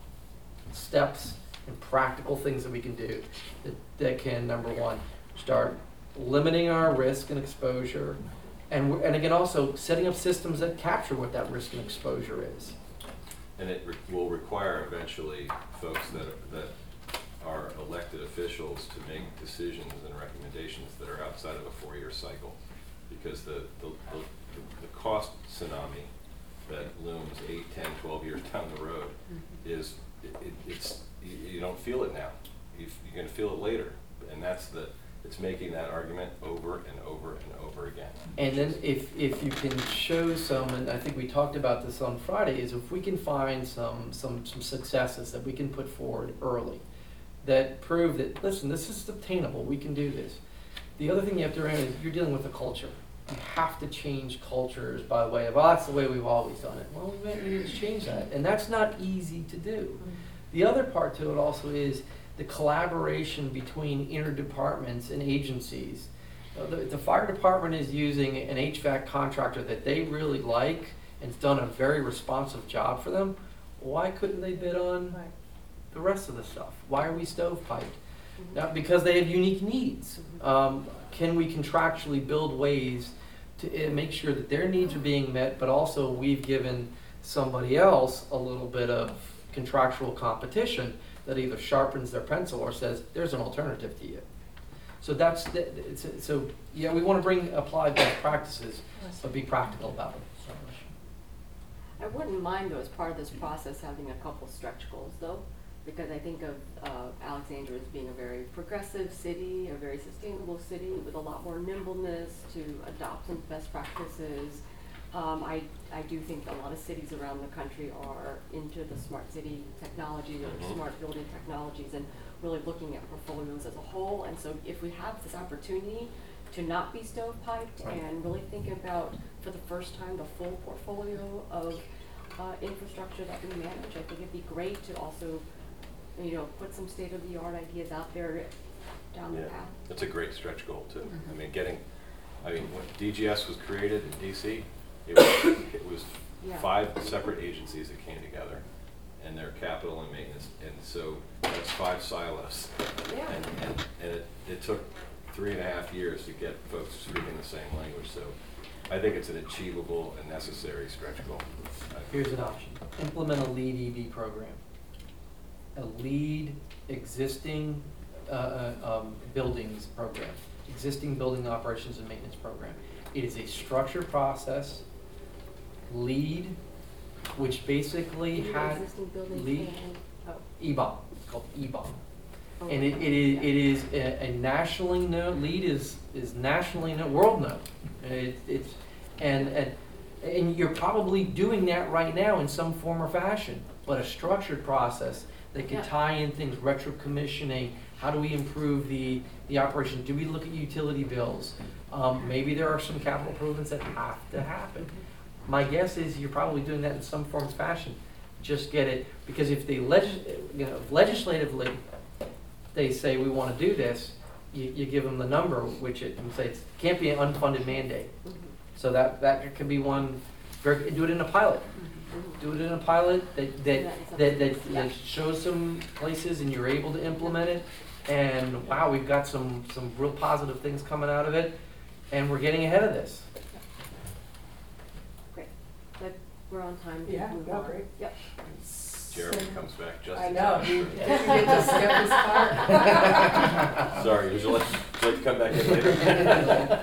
Speaker 10: steps and practical things that we can do that, that can, number one, start limiting our risk and exposure. And, we're- and again, also setting up systems that capture what that risk and exposure is.
Speaker 13: And it re will require eventually folks that are, that are elected officials to make decisions and recommendations that are outside of a four-year cycle. Because the, the, the, the cost tsunami that looms eight, ten, twelve years down the road is, it, it, it's, you, you don't feel it now. You, you're gonna feel it later. And that's the, it's making that argument over and over and over again.
Speaker 10: And then if, if you can show some, and I think we talked about this on Friday, is if we can find some, some, some successes that we can put forward early that prove that, listen, this is obtainable, we can do this. The other thing you have to remember is you're dealing with a culture. You have to change cultures by way of, oh, that's the way we've always done it. Well, we need to change that, and that's not easy to do. The other part to it also is the collaboration between interdepartments and agencies. Uh, The, the fire department is using an H V A C contractor that they really like and it's done a very responsive job for them. Why couldn't they bid on
Speaker 2: Right.
Speaker 10: the rest of the stuff? Why are we stovepiped? Not because they have unique needs. Um, can we contractually build ways to uh, make sure that their needs are being met, but also we've given somebody else a little bit of contractual competition that either sharpens their pencil or says, there's an alternative to you. So that's, the, it's, so yeah, we want to bring, apply best practices, but be practical about it.
Speaker 1: I wouldn't mind though, as part of this process, having a couple stretch goals though, because I think of uh, Alexandria as being a very progressive city, a very sustainable city with a lot more nimbleness to adopt some best practices. Um, I, I do think a lot of cities around the country are into the smart city technology or
Speaker 13: Mhm.
Speaker 1: smart building technologies and really looking at portfolios as a whole. And so if we have this opportunity to not be stovepiped
Speaker 13: Right.
Speaker 1: and really think about, for the first time, the full portfolio of uh, infrastructure that we manage, I think it'd be great to also, you know, put some state-of-the-art ideas out there down the
Speaker 13: Yeah,
Speaker 1: path.
Speaker 13: that's a great stretch goal too. I mean, getting, I mean, when D G S was created in D C, it was, it was
Speaker 1: Yeah.
Speaker 13: five separate agencies that came together and their capital and maintenance, and so that's five silos.
Speaker 1: Yeah.
Speaker 13: And, and, and it, it took three and a half years to get folks speaking the same language, so I think it's an achievable and necessary stretch goal.
Speaker 10: Here's an option. Implement a LEED E V program. A LEED existing uh, uh, um, buildings program, existing building operations and maintenance program. It is a structured process, LEED, which basically
Speaker 1: New
Speaker 10: had
Speaker 1: existing buildings
Speaker 10: LEED,
Speaker 1: and- oh.
Speaker 10: E B O M, it's called E B O M.
Speaker 1: Oh,
Speaker 10: And it, it is, it is a, a nationally known, LEED is, is nationally known, world known. And it, it's, and, and, and you're probably doing that right now in some form or fashion, but a structured process that can
Speaker 1: Yeah.
Speaker 10: tie in things, retro commissioning, how do we improve the, the operation? Do we look at utility bills? Um, maybe there are some capital improvements that have to happen. My guess is you're probably doing that in some form or fashion. Just get it, because if they legis, you know, legislatively, they say we want to do this, you, you give them the number, which it can say it can't be an unfunded mandate. So that, that could be one, very- do it in a pilot. Do it in a pilot that, that, that, that, that shows some places and you're able to implement it. And wow, we've got some, some real positive things coming out of it. And we're getting ahead of this.
Speaker 1: Great. But we're on time. to
Speaker 12: Yeah,
Speaker 1: move
Speaker 12: no,
Speaker 1: on.
Speaker 12: great.
Speaker 1: Yep.
Speaker 13: Jeremy comes back just
Speaker 12: I
Speaker 13: in
Speaker 12: know,
Speaker 13: time.
Speaker 12: you, you get to skip this part.
Speaker 13: Sorry, would you like, would you like to come back in later?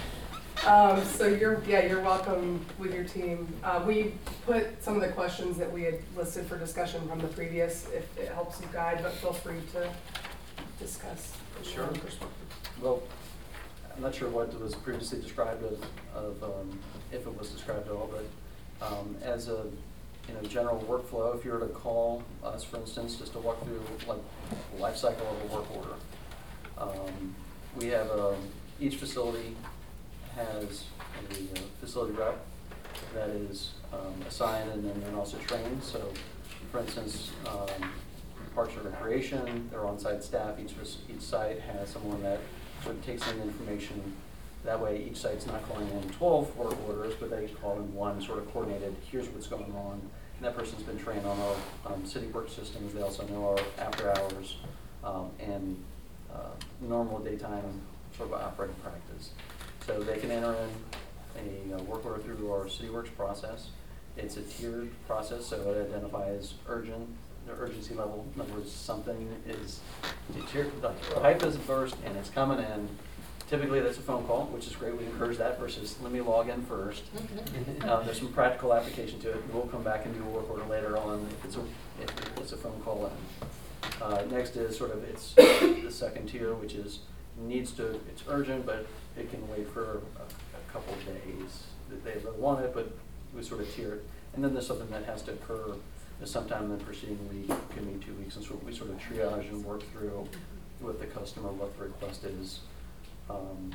Speaker 12: Um, so you're, yeah, you're welcome with your team. Uh, we put some of the questions that we had listed for discussion from the previous, if it helps you guide, but feel free to discuss from your own
Speaker 9: Sure.
Speaker 12: perspective.
Speaker 9: Well, I'm not sure what was previously described of, of, um, if it was described at all, but, um, as a, you know, general workflow, if you were to call us, for instance, just to walk through like the life cycle of a work order. Um, we have, um, each facility has a uh, facility rep that is, um, assigned and then, then also trained. So, for instance, um, Parks and Recreation, their on-site staff, each, fac- each site has someone that sort of takes in information. That way, each site's not calling in twelve work orders, but they call in one sort of coordinated, here's what's going on. And that person's been trained on our um, city work systems. They also know our after hours um, and uh, normal daytime sort of operating practice. So they can enter in a uh, work order through our city works process. It's a tiered process, so it identifies urgent, the urgency level. In other words, something is, tiered, the pipe is burst and it's coming in. Typically, that's a phone call, which is great. We encourage that versus let me log in first. Uh, there's some practical application to it. We'll come back and do a work order later on if it's a, if it's a phone call in. Uh, next is sort of it's the second tier, which is needs to, it's urgent, but it can wait for a, a couple of days. They really want it, but we sort of tier it. And then there's something that has to occur sometime in the preceding week, can be two weeks, and so we sort of triage and work through with the customer what the request is. Um,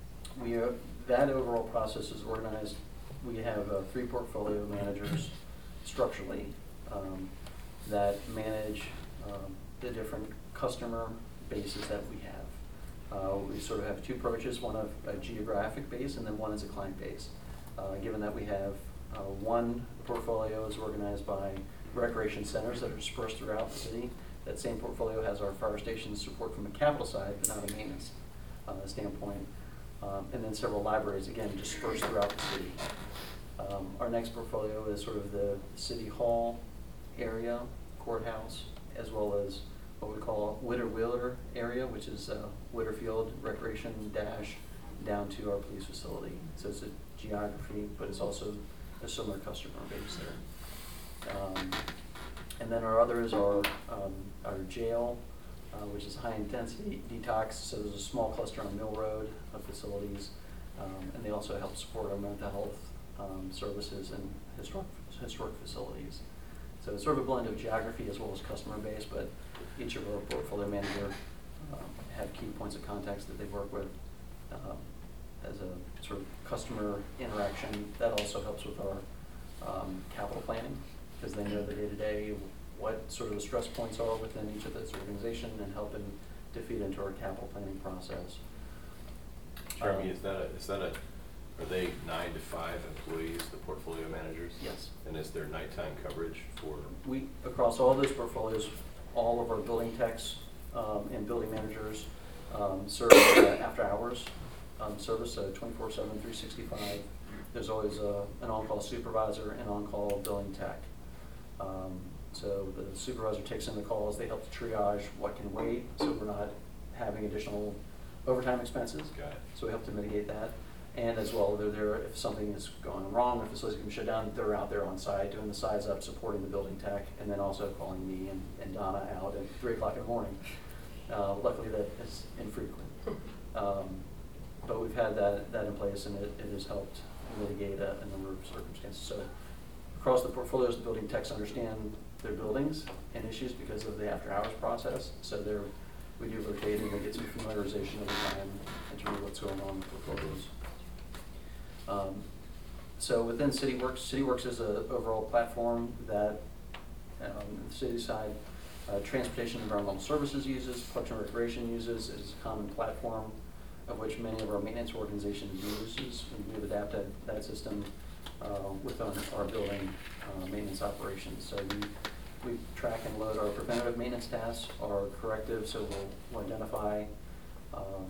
Speaker 9: we are, that overall process is organized. We have uh, three portfolio managers structurally um, that manage um, the different customer bases that we have. Uh, we sort of have two approaches, one of a geographic base and then one is a client base. Uh, given that we have uh, one portfolio is organized by recreation centers that are dispersed throughout the city. That same portfolio has our fire station support from a capital side, but not a maintenance uh, standpoint. Um, and then several libraries, again, dispersed throughout the city. Um, our next portfolio is sort of the city hall area, courthouse, as well as what we call Witter Wheeler area, which is uh, Witterfield Recreation Dash down to our police facility. So it's a geography, but it's also a similar customer base there. Um, and then our others are um, our jail, uh, which is high intensity detox. So there's a small cluster on Mill Road of facilities, um, and they also help support our mental health um, services and historic historic facilities. So it's sort of a blend of geography as well as customer base, but each of our portfolio manager um, have key points of contacts that they work with um, as a sort of customer interaction. That also helps with our um, capital planning, because they know the day-to-day what sort of the stress points are within each of those organizations and helping to feed into our capital planning process.
Speaker 13: Jeremy,
Speaker 9: Um,
Speaker 13: is that a, is that a, are they nine to five employees, the portfolio managers?
Speaker 9: Yes.
Speaker 13: And is there nighttime coverage for?
Speaker 9: We, across all those portfolios, all of our building techs um, and building managers um, serve uh, after hours um, service, so twenty-four seven, three sixty-five. There's always a, an on-call supervisor and on-call building tech. Um, so the supervisor takes in the calls, they help to triage what can wait, so we're not having additional overtime expenses.
Speaker 13: Got it.
Speaker 9: So we help to mitigate that. And as well, they're there if something is going wrong, if the facility's going to shut down, they're out there on site doing the size up, supporting the building tech, and then also calling me and, and Donna out at three o'clock in the morning. Uh, luckily, that is infrequent. Um, but we've had that, that in place, and it, it has helped mitigate a, a number of circumstances. So across the portfolios, the building techs understand their buildings and issues because of the after-hours process. So they're, we do rotate and they get some familiarization over time in terms of what's going on with portfolios. Um, so within CityWorks, CityWorks is an overall platform that um, on the city side, uh, Transportation and Environmental Services uses, Parks and Recreation uses. It is a common platform of which many of our maintenance organizations uses. And we've adapted that system uh, within our building uh, maintenance operations. So we, we track and load our preventative maintenance tasks, our corrective, so we'll, we'll identify um,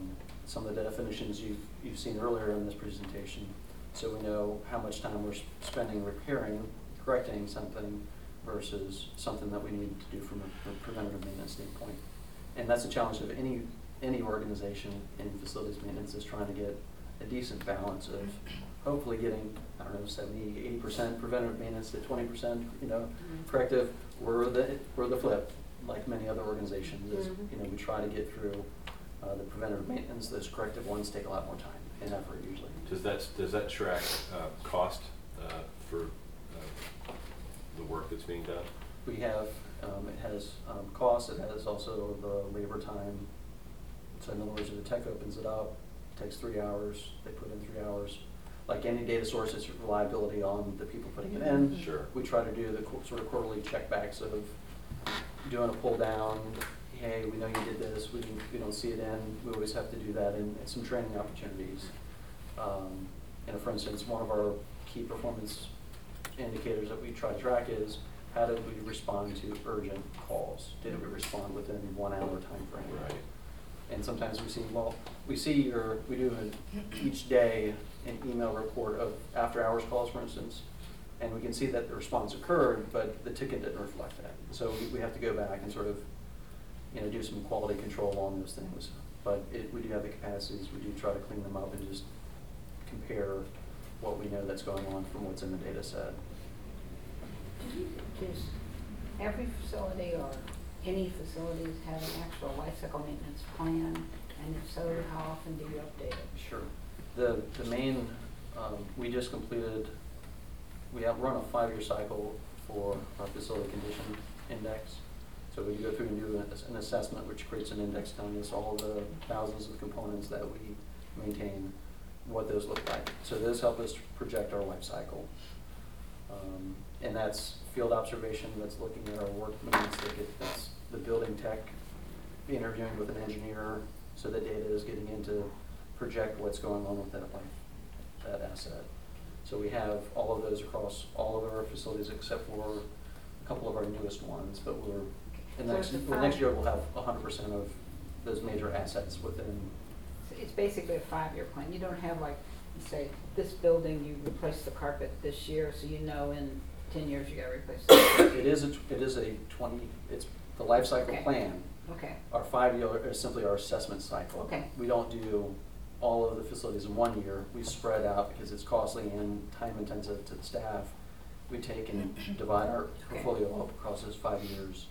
Speaker 9: some of the definitions you've, you've seen earlier in this presentation. So we know how much time we're s- spending repairing, correcting something versus something that we need to do from a, a preventative maintenance standpoint. And that's a challenge of any, any organization in facilities maintenance, is trying to get a decent balance of hopefully getting, I don't know, seventy, eighty percent preventative maintenance to twenty percent, you know, corrective. We're the, we're the flip, like many other organizations, is,
Speaker 1: Mhm.
Speaker 9: you know, we try to get through uh, the preventative maintenance. Those corrective ones take a lot more time and effort usually.
Speaker 13: Does that, does that track uh, cost uh, for uh, the work that's being done?
Speaker 9: We have, um, it has um, costs, it has also the labor time. So in other words, if the tech opens it up, it takes three hours, they put in three hours. Like any data source, it's reliability on the people putting it in.
Speaker 13: Sure.
Speaker 9: We try to do the qu- sort of quarterly checkbacks of doing a pull down. Hey, we know you did this, we, didn't- we don't see it in. We always have to do that, and, and some training opportunities. Um, you know, for instance, one of our key performance indicators that we try to track is, how did we respond to urgent calls? Did we respond within one hour time frame?
Speaker 13: Right.
Speaker 9: And sometimes we see, well, we see your, we do an, each day an email report of after hours calls, for instance, and we can see that the response occurred, but the ticket didn't reflect that. So we, we have to go back and sort of, you know, do some quality control on those things. But it, we do have the capacities, we do try to clean them up and just compare what we know that's going on from what's in the data set.
Speaker 2: Does every facility or any facilities have an actual life cycle maintenance plan? And if so, how often do you update it?
Speaker 9: Sure. The, the main, um, we just completed, we have run a five-year cycle for our facility condition index. So we go through and do an, an assessment, which creates an index telling us all the thousands of components that we maintain, what those look like. So those help us project our life cycle. Um, and that's field observation, that's looking at our work maintenance ticket, that's the building tech interviewing with an engineer, so the data is getting into project what's going on with that life, that asset. So we have all of those across all of our facilities except for a couple of our newest ones, but we're, in the
Speaker 2: So
Speaker 9: next,
Speaker 2: it's a
Speaker 9: well, next
Speaker 2: five-
Speaker 9: year we'll have one hundred percent of those major assets within.
Speaker 2: So it's basically a five-year plan. You don't have like, you say, this building, you replace the carpet this year, so you know in ten years you gotta replace it.
Speaker 9: It is a, it is a twenty, it's the life cycle
Speaker 2: Okay.
Speaker 9: plan.
Speaker 2: Okay.
Speaker 9: Our five-year is simply our assessment cycle.
Speaker 2: Okay.
Speaker 9: We don't do all of the facilities in one year. We spread out because it's costly and time intensive to the staff. We take and divide our
Speaker 2: Okay.
Speaker 9: portfolio up across those five years.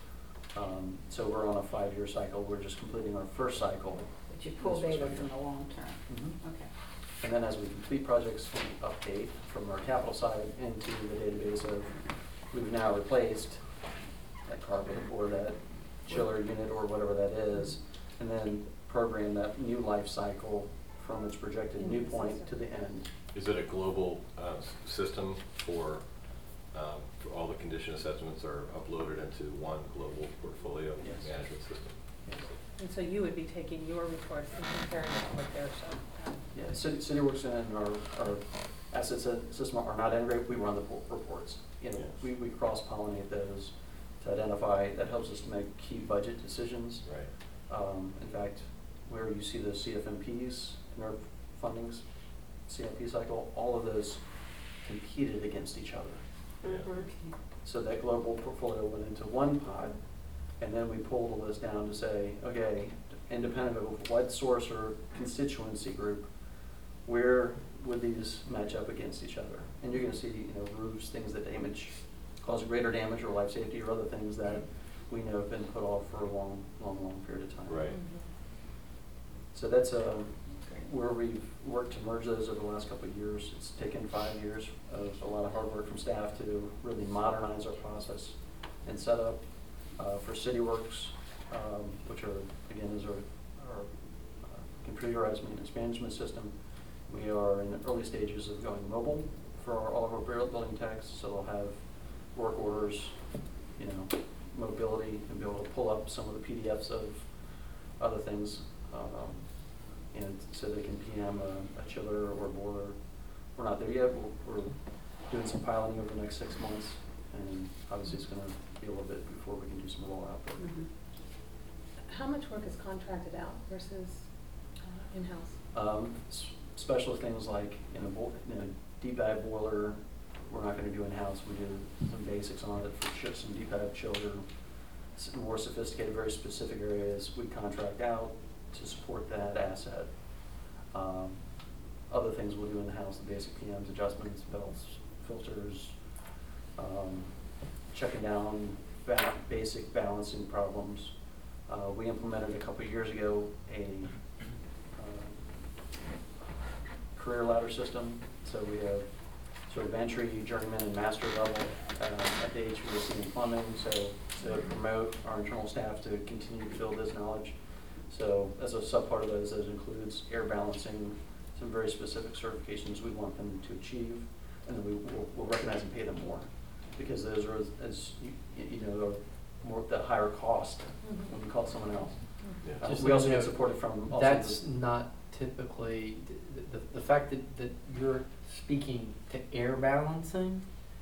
Speaker 9: Um, so we're on a five-year cycle. We're just completing our first cycle.
Speaker 2: But you pull
Speaker 9: this
Speaker 2: data
Speaker 9: fiscal
Speaker 2: from
Speaker 9: year.
Speaker 2: the long term.
Speaker 9: Mhm.
Speaker 2: Okay.
Speaker 9: And then as we complete projects, we update from our capital side into the database of, we've now replaced that carpet or that chiller unit or whatever that is, and then program that new life cycle from its projected new point to the end.
Speaker 13: Is it a global uh, s- system for, um, for all the condition assessments are uploaded into one global portfolio
Speaker 9: Yes.
Speaker 13: management system?
Speaker 9: Yes.
Speaker 5: And so you would be taking your reports and comparing it with theirs, so. um,
Speaker 9: Yeah, City, CityWorks and our, our asset sy- system are not integrated, we run the po- reports. You know,
Speaker 13: Yes.
Speaker 9: we, we cross-pollinate those to identify, that helps us to make key budget decisions.
Speaker 13: Right.
Speaker 9: Um, in fact, where you see those C F M Ps in our fundings, C I P cycle, all of those competed against each other.
Speaker 1: Mhm.
Speaker 9: So that global portfolio went into one pod, and then we pulled the list down to say, okay, independent of what source or constituency group, where would these match up against each other? And you're gonna see, you know, roofs, things that damage, cause greater damage or life safety or other things that we know have been put off for a long, long, long period of time.
Speaker 13: Right.
Speaker 9: So that's um, where we've worked to merge those over the last couple of years. It's taken five years of a lot of hard work from staff to really modernize our process and set up uh, for CityWorks, um, which are, again, is our, our uh, computerized maintenance management system. We are in the early stages of going mobile for our, all of our buil- building techs, so they'll have work orders, you know, mobility, and be able to pull up some of the P D Fs of other things, um, and so they can P M a, a chiller or boiler. We're not there yet. We're, we're doing some piloting over the next six months, and obviously it's going to be a little bit before we can do some rollout. But
Speaker 5: How much work is contracted out versus uh,
Speaker 12: In-house.
Speaker 9: Um, s- special things like in a, bo- in a deep dive boiler, we're not gonna do in-house. We do some basics on it for ch- some deep dive chiller. S- More sophisticated, very specific areas, we contract out to support that asset. Um, other things we'll do in-house, the basic P Ms, adjustments, belts, filters, um, checking down ba- basic balancing problems. Uh, we implemented a couple of years ago a um, career ladder system. So we have sort of entry, journeyman, and master level um, at the H V A C and plumbing. So to promote our internal staff to continue to build this knowledge. So as a sub part of those, that includes air balancing, some very specific certifications we want them to achieve, and then we will we'll recognize and pay them more, because those are, as you, you know, are more the higher cost when we call someone else.
Speaker 13: Yeah.
Speaker 9: Uh,
Speaker 10: Just
Speaker 9: we also
Speaker 10: so you
Speaker 9: get
Speaker 10: know,
Speaker 9: supported from also
Speaker 10: That's
Speaker 9: the,
Speaker 10: not typically, the, the, the fact that, that you're speaking to air balancing,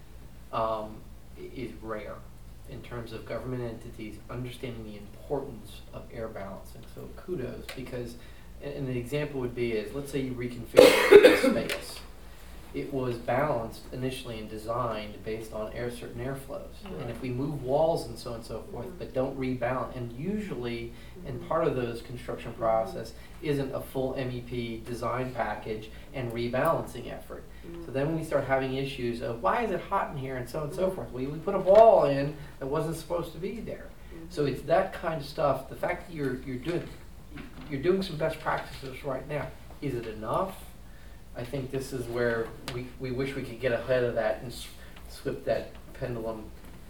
Speaker 10: um, i- is rare in terms of government entities understanding the importance of air balancing. So kudos, because, and, and the example would be is, let's say you reconfigure a space. It was balanced initially and designed based on air certain airflows. And if we move walls and so on and so forth, but don't rebalance, and usually, and part of those construction process isn't a full M E P design package and rebalancing effort. So then when we start having issues of why is it hot in here and so on and so forth, we, we put a wall in that wasn't supposed to be there. So it's that kind of stuff. The fact that you're you're doing you're doing some best practices right now. Is it enough? I think this is where we, we wish we could get ahead of that and s- swip that pendulum.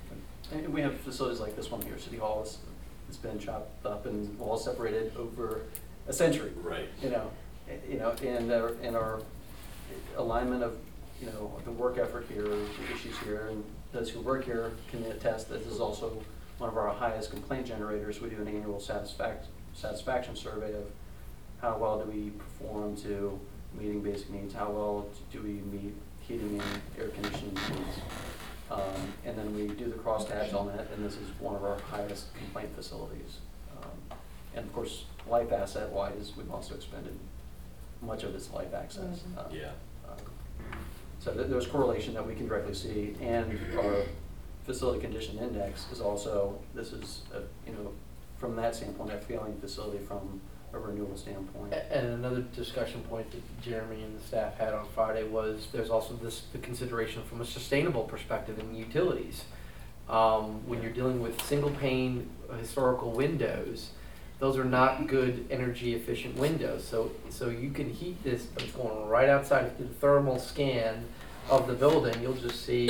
Speaker 9: and we have facilities like this one here, City Hall. It's, it's been chopped up and walls separated over a century.
Speaker 13: Right.
Speaker 9: You know, eh, you know, and our, and our alignment of, you know, the work effort here, the issues here, and those who work here can attest that this is also one of our highest complaint generators. We do an annual satisfac- satisfaction survey of how well do we perform to meeting basic needs, how well do we meet heating and air conditioning needs. Um, and then we do the crosstabs on that, and this is one of our highest complaint facilities. Um, and of course, life asset wise, we've also expended much of its life access.
Speaker 12: Mhm.
Speaker 9: Uh,
Speaker 13: Yeah.
Speaker 9: uh, So th- there's correlation that we can directly see, and our facility condition index is also, this is, a, you know, from that standpoint, a failing facility from a renewal standpoint.
Speaker 10: A- And another discussion point that Jeremy and the staff had on Friday was there's also this, the consideration from a sustainable perspective in utilities. Um, when you're dealing with single pane uh, historical windows, those are not good energy efficient windows. So, so you can heat this, but it's going right outside. If you do the thermal scan of the building, you'll just see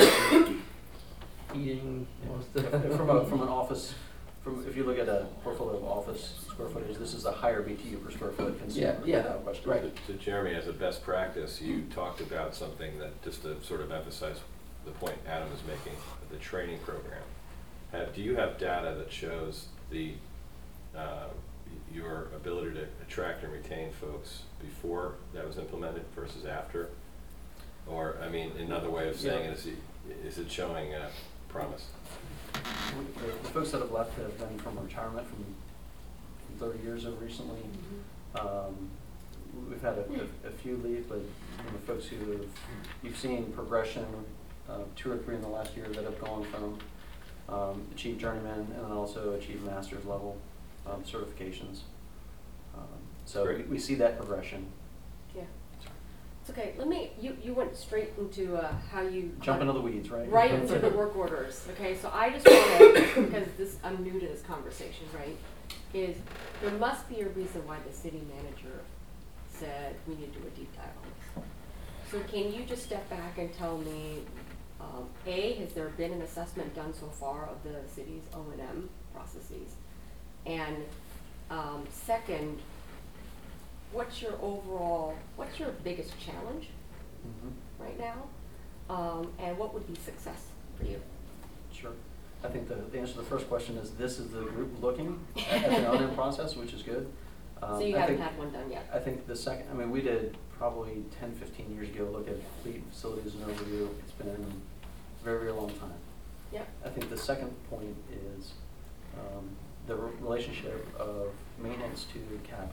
Speaker 10: heating. What's the
Speaker 9: From a, from an office, from, if you look at a portfolio of office square footage, this is a higher B T U per square foot consumer.
Speaker 10: Yeah, yeah,
Speaker 9: without question.
Speaker 10: right.
Speaker 13: To Jeremy, as a best practice, you talked about something that, just to sort of emphasize the point Adam was making, the training program. Have, do you have data that shows the, uh, your ability to attract and retain folks before that was implemented versus after? Or, I mean, another way of saying it is, is it showing uh, promise?
Speaker 9: We- The, the folks that have left have been from retirement from, from thirty years of recently. Um, we've had a, a, a few leave, but from the folks who have, you've seen progression, uh, two or three in the last year that have gone from um, achieved journeyman and then also achieved master's level um, certifications. Um, so we,
Speaker 13: Great.
Speaker 9: we see that progression.
Speaker 1: Yeah. It's okay, let me, you, you went straight into, uh, how you.
Speaker 9: Jump into the weeds, right?
Speaker 1: Right into the work orders, okay, so I just wanna, because this, I'm new to this conversation, right, is there must be a reason why the city manager said we need to do a deep dive on this. So can you just step back and tell me, um, A, has there been an assessment done so far of the city's O and M processes? And, um, second, what's your overall, what's your biggest challenge
Speaker 9: Mhm.
Speaker 1: right now? Um, and what would be success for you?
Speaker 9: Sure. I think the, the answer to the first question is this is the group looking at, at the O and M process, which is good. Um,
Speaker 1: So you
Speaker 9: I
Speaker 1: haven't
Speaker 9: think-
Speaker 1: had one done yet?
Speaker 9: I think the second, I mean, we did probably ten, fifteen years ago, look at fleet facilities and overview. It's been a very, very long time.
Speaker 1: Yep.
Speaker 9: I think the second point is um, the re- relationship of maintenance to capital.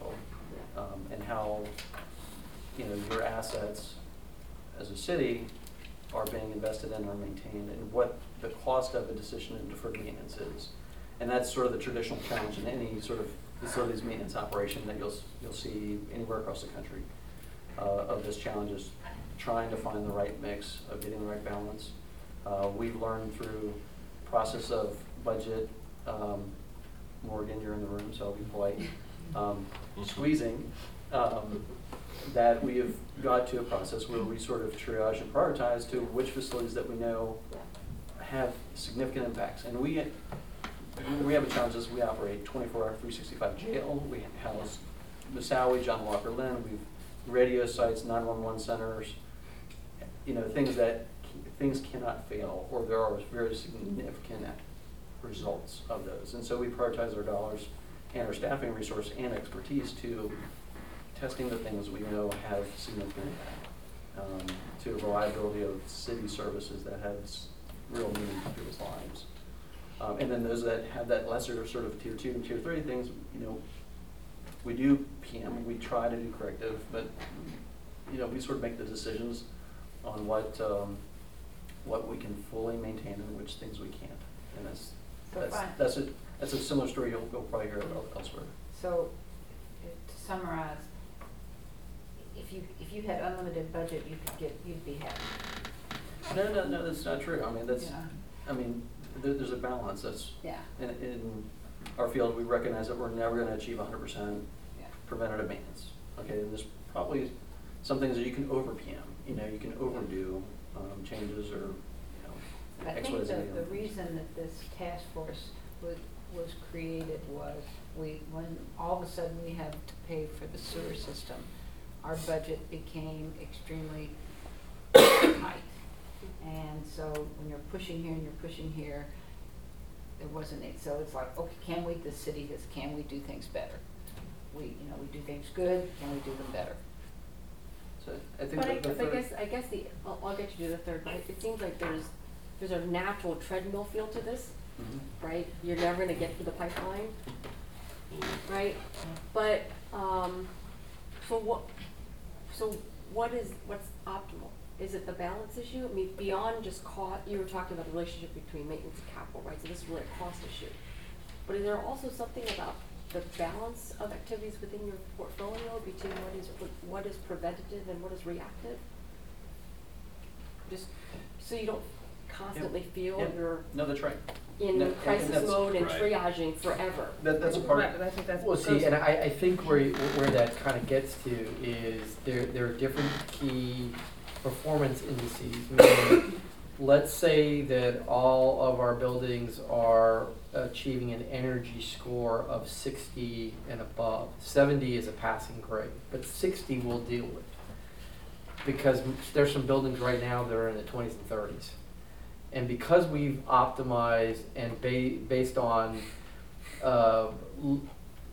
Speaker 9: um, and how, you know, your assets as a city are being invested in or maintained, and what the cost of a decision in deferred maintenance is. And that's sort of the traditional challenge in any sort of facilities maintenance operation that you'll, you'll see anywhere across the country. Uh, of this challenge is trying to find the right mix of getting the right balance. Uh, we've learned through process of budget, um, Morgan, you're in the room, so I'll be polite, um, squeezing, um, that we have got to a process where we sort of triage and prioritize to which facilities that we know have significant impacts. And we, we have a challenge as we operate twenty-four hour, three sixty-five jail. We house Moussaoui, John Walker Lynn. We've radio sites, nine one one centers, you know, things that, things cannot fail, or there are very significant results of those. And so we prioritize our dollars and our staffing resource and expertise to testing the things we know have significant impact, um, to reliability of city services that has real meaning to people's lives. Um, and then those that have that lesser sort of tier two and tier three things, you know, we do P M, we try to do corrective, but, you know, we sort of make the decisions on what, um, what we can fully maintain and which things we can't. And that's,
Speaker 2: So
Speaker 9: that's,
Speaker 2: fine.
Speaker 9: that's a, that's a similar story you'll, you'll probably hear about elsewhere.
Speaker 2: So, uh, to summarize, if you, if you had unlimited budget, you could get, you'd be happy.
Speaker 9: No, no, no, that's not true. I mean, that's,
Speaker 2: Yeah.
Speaker 9: I mean, there, there's a balance. That's,
Speaker 2: Yeah.
Speaker 9: in, in our field, we recognize that we're never gonna achieve one hundred percent
Speaker 2: Yeah.
Speaker 9: preventative maintenance. Okay, and there's probably some things that you can over P M, you know, you can overdo, um, changes or, you know,
Speaker 2: I
Speaker 9: X,
Speaker 2: think
Speaker 9: Y, Z.
Speaker 2: the, the reason that this task force was, was created was we, when all of a sudden we have to pay for the sewer system, our budget became extremely tight. And so when you're pushing here and you're pushing here, there wasn't it. So it's like, okay, can we, the city does, can we do things better? We, you know, we do things good, can we do them better?
Speaker 9: So I think
Speaker 1: But I,
Speaker 9: that the
Speaker 1: but I
Speaker 9: third-
Speaker 1: guess, I guess the, I'll, I'll get you to the third, but it seems like there's, there's a natural treadmill feel to this,
Speaker 9: Mhm.
Speaker 1: right? You're never gonna get through the pipeline, right? But, um, so what, so what is, what's optimal? Is it the balance issue? I mean, beyond just cost, you were talking about the relationship between maintenance and capital, right? So this is really a cost issue. But is there also something about the balance of activities within your portfolio between what is, what is preventative and what is reactive? Just so you don't constantly feel
Speaker 9: Yeah.
Speaker 1: you're
Speaker 9: No, that's right.
Speaker 1: in
Speaker 9: No, and
Speaker 1: crisis
Speaker 9: that's-
Speaker 1: mode and
Speaker 13: Right.
Speaker 1: triaging forever.
Speaker 9: That, that's a part.
Speaker 2: Right, but I think that's.
Speaker 10: Well, see, and I, I think where, you- where that kind of gets to is there, there are different key performance indices. Meaning, let's say that all of our buildings are achieving an energy score of sixty and above. seventy is a passing grade, but sixty we'll deal with. Because m- there's some buildings right now that are in the twenties and thirties. And because we've optimized and ba- based on uh, l-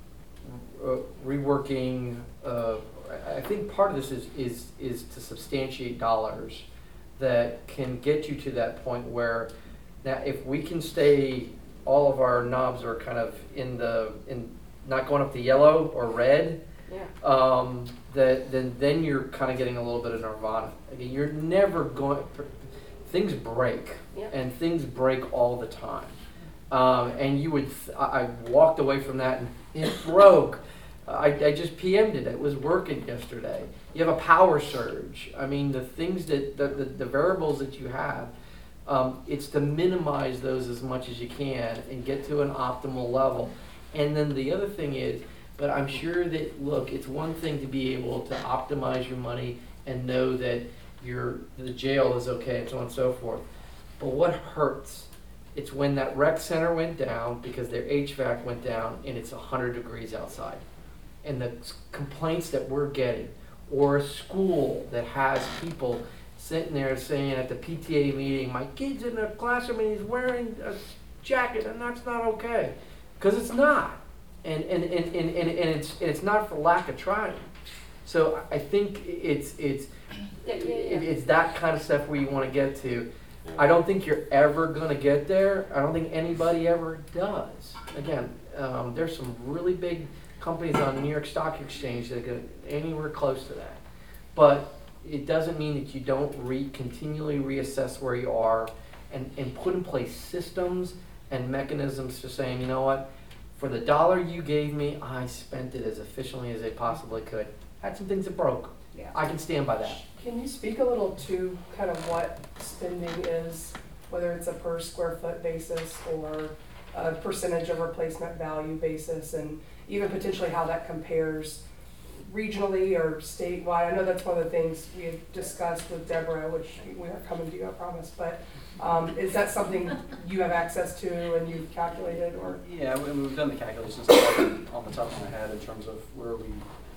Speaker 10: uh, reworking, uh, I I think part of this is, is, is to substantiate dollars that can get you to that point where, now if we can stay, all of our knobs are kind of in the, in, not going up to yellow or red,
Speaker 1: Yeah.
Speaker 10: um, that, then, then you're kind of getting a little bit of nirvana. Again, you're never going, things break,
Speaker 1: Yep.
Speaker 10: and things break all the time. Um, and you would, th- I, I walked away from that and it broke. I, I just P M'd it, it was working yesterday. You have a power surge. I mean, the things that, the, the, the variables that you have, um, it's to minimize those as much as you can and get to an optimal level. And then the other thing is, but I'm sure that, look, it's one thing to be able to optimize your money and know that your, the jail is okay and so on and so forth. But what hurts? It's when that rec center went down because their H V A C went down and it's one hundred degrees outside. And the s- complaints that we're getting, or a school that has people sitting there saying at the P T A meeting, my kid's in the classroom and he's wearing a jacket and that's not okay. Because it's not. And, and, and, and, and, and, it's, and it's not for lack of trying. So I think it's, it's,
Speaker 1: Yeah, yeah, yeah.
Speaker 10: it- it's that kind of stuff where you want to get to. I don't think you're ever going to get there. I don't think anybody ever does. Again, um, there's some really big companies on the New York Stock Exchange that go anywhere close to that. But it doesn't mean that you don't re, continually reassess where you are and, and put in place systems and mechanisms to saying, you know what, for the dollar you gave me, I spent it as efficiently as I possibly could. Had some things that broke.
Speaker 2: Yeah.
Speaker 10: I can stand by that.
Speaker 12: Can you speak a little to kind of what spending is, whether it's a per square foot basis or a percentage of replacement value basis, and even potentially how that compares regionally or statewide? I know that's one of the things we had discussed with Deborah, which we are coming to you, I promise, but um, is that something you have access to and you've calculated, or?
Speaker 9: Yeah, we- we've done the calculations on the top of my head in terms of where we,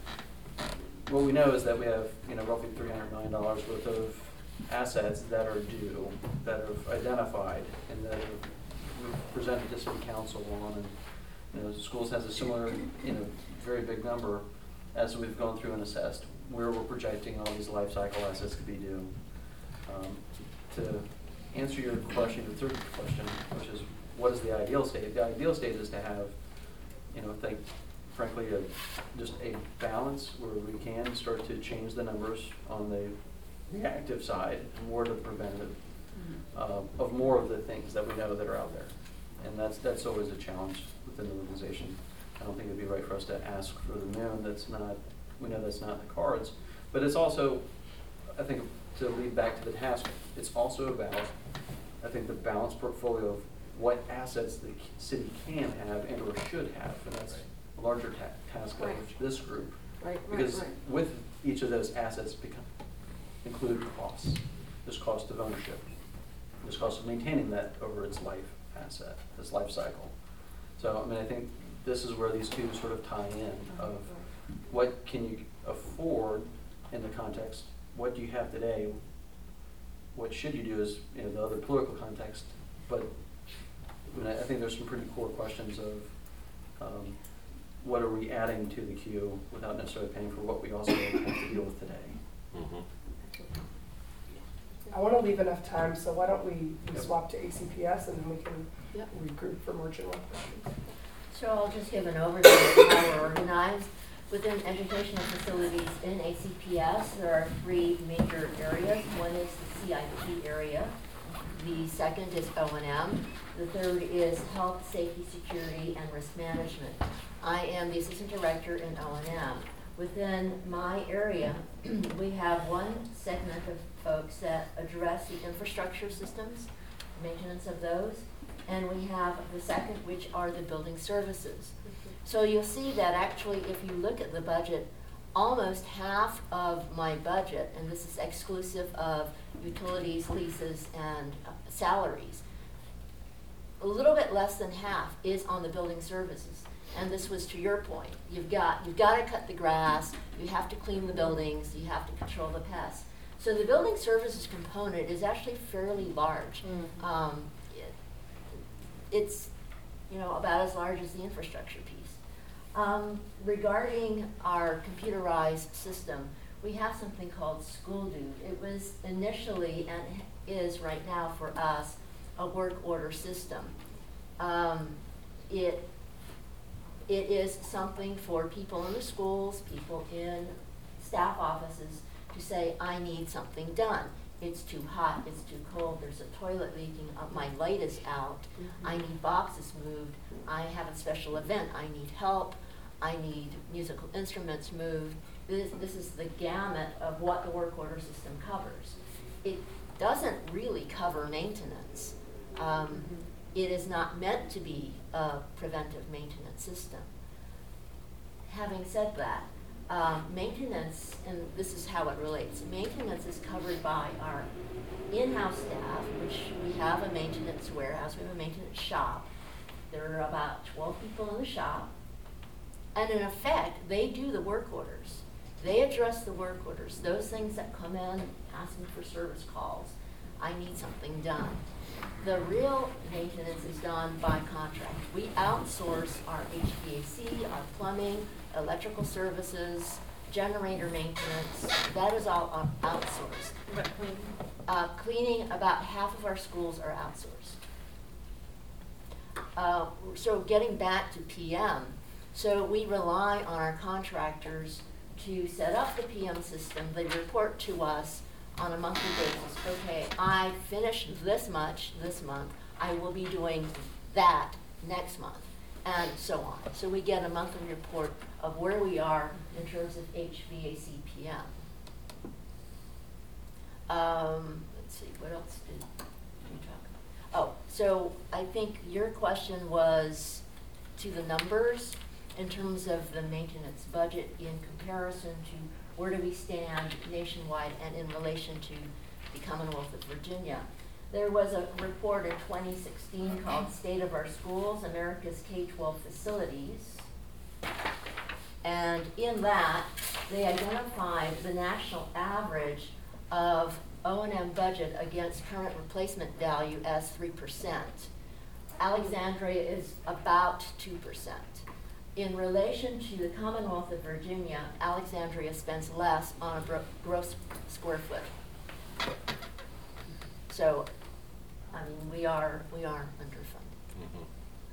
Speaker 9: what we know is that we have, you know, roughly three hundred million dollars worth of assets that are due, that are identified, and that we've presented to city council on, and, you know, the schools has a similar, you know, very big number as we've gone through and assessed where we're projecting all these life cycle assets to be due. Um, to answer your question, the third question, which is what is the ideal state? The ideal state is to have, you know, think, frankly, a, just a balance where we can start to change the numbers on the reactive side, more to the preventative, uh, of more of the things that we know that are out there. And that's, that's always a challenge within the organization. I don't think it'd be right for us to ask for the moon. That's not, we know that's not in the cards. But it's also, I think, to lead back to the task, it's also about, I think, the balanced portfolio of what assets the city can have and or should have. And that's a larger ta task of
Speaker 1: Right.
Speaker 9: this group.
Speaker 1: Right, right,
Speaker 9: Because
Speaker 1: right.
Speaker 9: with each of those assets become, include costs. There's cost of ownership. There's cost of maintaining that over its life asset, its life cycle. So, I mean, I think this is where these two sort of tie in of what can you afford in the context, what do you have today, what should you do is, you know, the other political context. But I mean, I think there's some pretty core questions of um, what are we adding to the queue without necessarily paying for what we also have to deal with today.
Speaker 13: Mm-hmm.
Speaker 12: I want to leave enough time, so why don't we we swap to A C P S and then we can
Speaker 1: Yep.
Speaker 12: regroup for more general questions.
Speaker 3: So I'll just give an overview of how we're organized. Within educational facilities in A C P S, there are three major areas. One is the C I P area. The second is O and M. The third is health, safety, security, and risk management. I am the assistant director in O and M. Within my area, we have one segment of folks that address the infrastructure systems, maintenance of those, and we have the second, which are the building services. So you'll see that actually, if you look at the budget, almost half of my budget, and this is exclusive of utilities, leases, and uh, salaries, a little bit less than half is on the building services. And this was to your point. You've got, you've got to cut the grass, you have to clean the buildings, you have to control the pests. So the building services component is actually fairly large.
Speaker 1: Mm.
Speaker 3: Um, it, it's, you know, about as large as the infrastructure piece. Um, regarding our computerized system, we have something called School Dude. It was initially, and is right now for us, a work order system. Um, it It is something for people in the schools, people in staff offices to say, I need something done. It's too hot, it's too cold, there's a toilet leaking, uh, my light is out,
Speaker 1: Mm-hmm.
Speaker 3: I need boxes moved, I have a special event, I need help, I need musical instruments moved. This, this is the gamut of what the work order system covers. It doesn't really cover maintenance. Um, It is not meant to be a preventive maintenance system. Having said that, um, maintenance, and this is how it relates, maintenance is covered by our in-house staff, which we have a maintenance warehouse, we have a maintenance shop. There are about twelve people in the shop, and in effect, they do the work orders. They address the work orders, those things that come in asking for service calls. I need something done. The real maintenance is done by contract. We outsource our H V A C, our plumbing, electrical services, generator maintenance. That is all out- outsourced.
Speaker 8: But cleaning?
Speaker 3: Uh, cleaning, about half of our schools are outsourced. Uh, so getting back to P M, So we rely on our contractors to set up the P M system. They report to us on a monthly basis. Okay, I finished this much this month. I will be doing that next month, and so on. So we get a monthly report of where we are in terms of H V A C P M. Um, let's see, what else did we talk about? Oh, so I think your question was to the numbers in terms of the maintenance budget in comparison to where do we stand nationwide and in relation to the Commonwealth of Virginia. There was a report in twenty sixteen called State of Our Schools, America's K twelve Facilities. And in that, they identified the national average of O and M budget against current replacement value as three percent. Alexandria is about two percent. In relation to the Commonwealth of Virginia, Alexandria spends less on a bro- gross square foot. So, I mean, we are, we are underfunded.
Speaker 13: Mhm.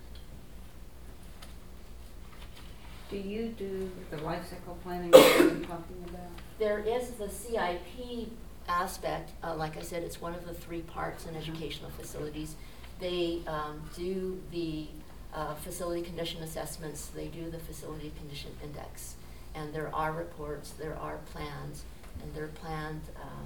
Speaker 2: Do you do the life cycle planning that you're talking about?
Speaker 3: There is the C I P aspect, uh, like I said, it's one of the three parts in educational facilities. They um, do the uh, facility condition assessments, they do the facility condition index, and there are reports, there are plans, and there are planned,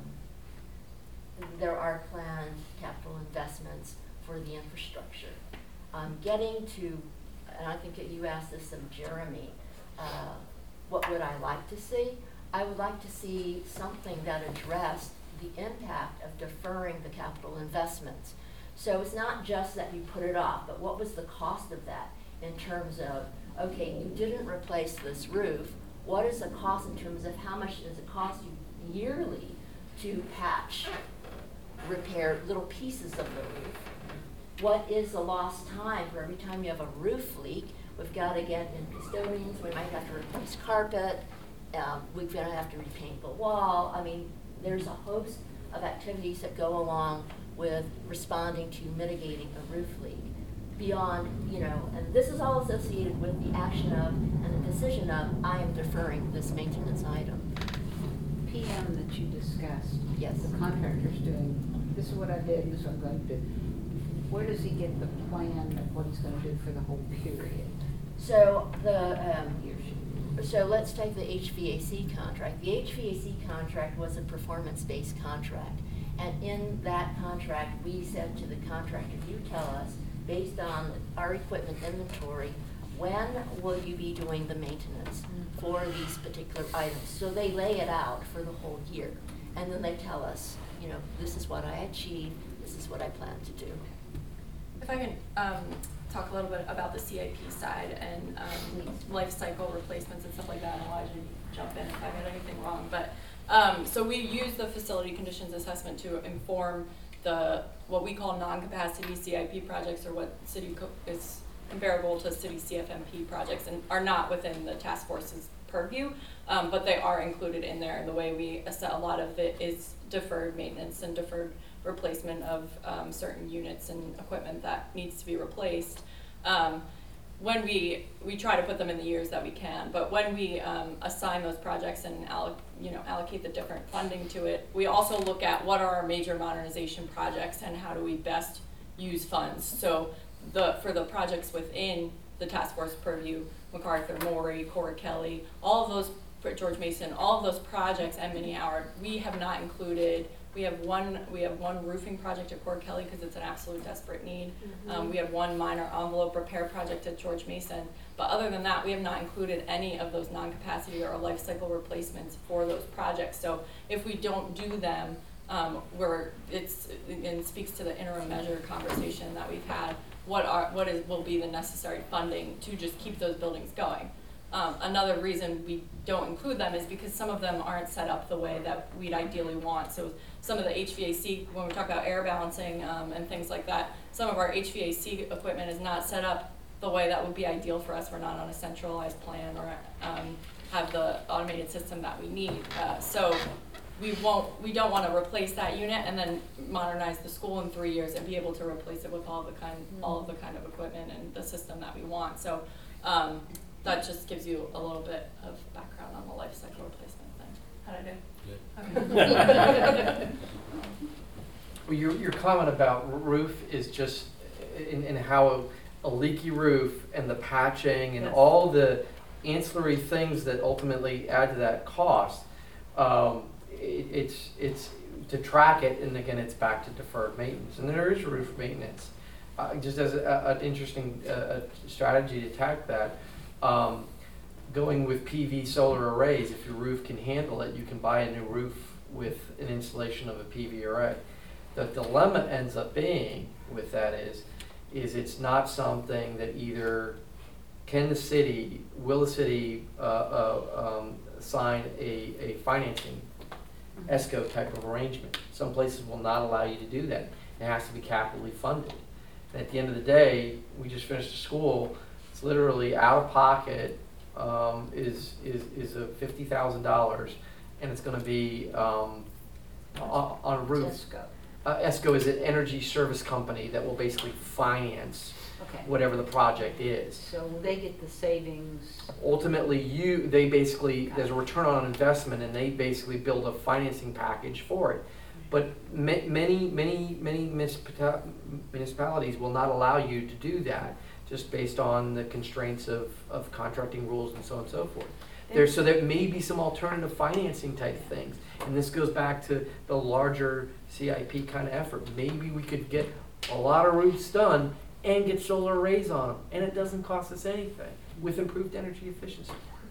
Speaker 3: um, there are planned capital investments for the infrastructure. Um, getting to, and I think that you asked this of Jeremy, uh, what would I like to see? I would like to see something that addressed the impact of deferring the capital investments. So it's not just that you put it off, but what was the cost of that in terms of, okay, you didn't replace this roof, what is the cost in terms of how much does it cost you yearly to patch, repair little pieces of the roof? What is the lost time for every time you have a roof leak? We've got to get in custodians, we might have to replace carpet, um, we're going to have to repaint the wall. I mean, there's a host of activities that go along with responding to mitigating a roof leak. Beyond, you know, and this is all associated with the action of and the decision of, I am deferring this maintenance item.
Speaker 2: P M that you discussed.
Speaker 3: Yes.
Speaker 2: The contractor's doing, this is what I did, this is what I'm going to do. Where does he get the plan of what he's going to do for the whole period?
Speaker 3: So the, um, so let's take the H V A C contract. The H V A C contract was a performance-based contract. And in that contract, we said to the contractor, you tell us, based on our equipment inventory, when will you be doing the maintenance for these particular items? So they lay it out for the whole year. And then they tell us, you know, this is what I achieved, this is what I plan to do.
Speaker 17: If I can um, talk a little bit about the C I P side and um, life cycle replacements and stuff like that, and Elijah, jump in if I get anything wrong. But um, so we use the facility conditions assessment to inform the what we call non-capacity C I P projects, or what city co- is comparable to city C F M P projects, and are not within the task force's purview, um, but they are included in there. And the way we assess a lot of it is deferred maintenance and deferred replacement of um, certain units and equipment that needs to be replaced. Um, when we we try to put them in the years that we can, but when we um, assign those projects and alloc you know allocate the different funding to it, we also look at what are our major modernization projects and how do we best use funds. So the for the projects within the task force purview, MacArthur, Morey, Cora Kelly, all of those, George Mason, all of those projects and Minnie Howard, we have not included. We have one. We have one roofing project at Cora Kelly because it's an absolute desperate need. Mm-hmm. um, we have one minor envelope repair project at George Mason. But other than that, we have not included any of those non-capacity or life cycle replacements for those projects. So if we don't do them, um, we're it's and speaks to the interim measure conversation that we've had. What are what is will be the necessary funding to just keep those buildings going? Um, another reason we don't include them is because some of them aren't set up the way that we'd ideally want. So some of the H V A C, when we talk about air balancing um, and things like that, some of our H V A C equipment is not set up the way that would be ideal for us. We're not on a centralized plan or um, have the automated system that we need. Uh, so we won't, we don't want to replace that unit and then modernize the school in three years and be able to replace it with all the kind, mm-hmm. all of the kind of equipment and the system that we want. So. Um, that just gives you a little bit of background on the life cycle replacement thing. How'd I do? Okay.
Speaker 10: Well, your, your comment about r- roof is just in, in how a leaky roof and the patching and
Speaker 2: Yes.
Speaker 10: all the ancillary things that ultimately add to that cost. Um, it, it's, it's to track it, and again, it's back to deferred maintenance, and there is roof maintenance. Uh, just as a, an interesting uh, strategy to attack that, um, going with P V solar arrays, if your roof can handle it, you can buy a new roof with an installation of a P V array. The dilemma ends up being with that is, is it's not something that either can the city, will the city uh, uh, um, sign a, a financing ESCO type of arrangement. Some places will not allow you to do that. It has to be capitally funded. And at the end of the day, we just finished a school. It's literally out of pocket um, is is is a fifty thousand dollars, and it's going to be um, on, on a roof.
Speaker 2: ESCO.
Speaker 10: Uh, ESCO is an energy service company that will basically finance
Speaker 2: Okay.
Speaker 10: whatever the project is.
Speaker 2: So will they get the savings?
Speaker 10: Ultimately, you, they basically, there's a return on investment, and they basically build a financing package for it. But ma- many, many, many municipal- municipalities will not allow you to do that, just based on the constraints of, of contracting rules and so on and so forth. There, so there may be some alternative financing type things. And this goes back to the larger C I P kind of effort. Maybe we could get a lot of roofs done and get solar arrays on them, and it doesn't cost us anything with improved energy efficiency.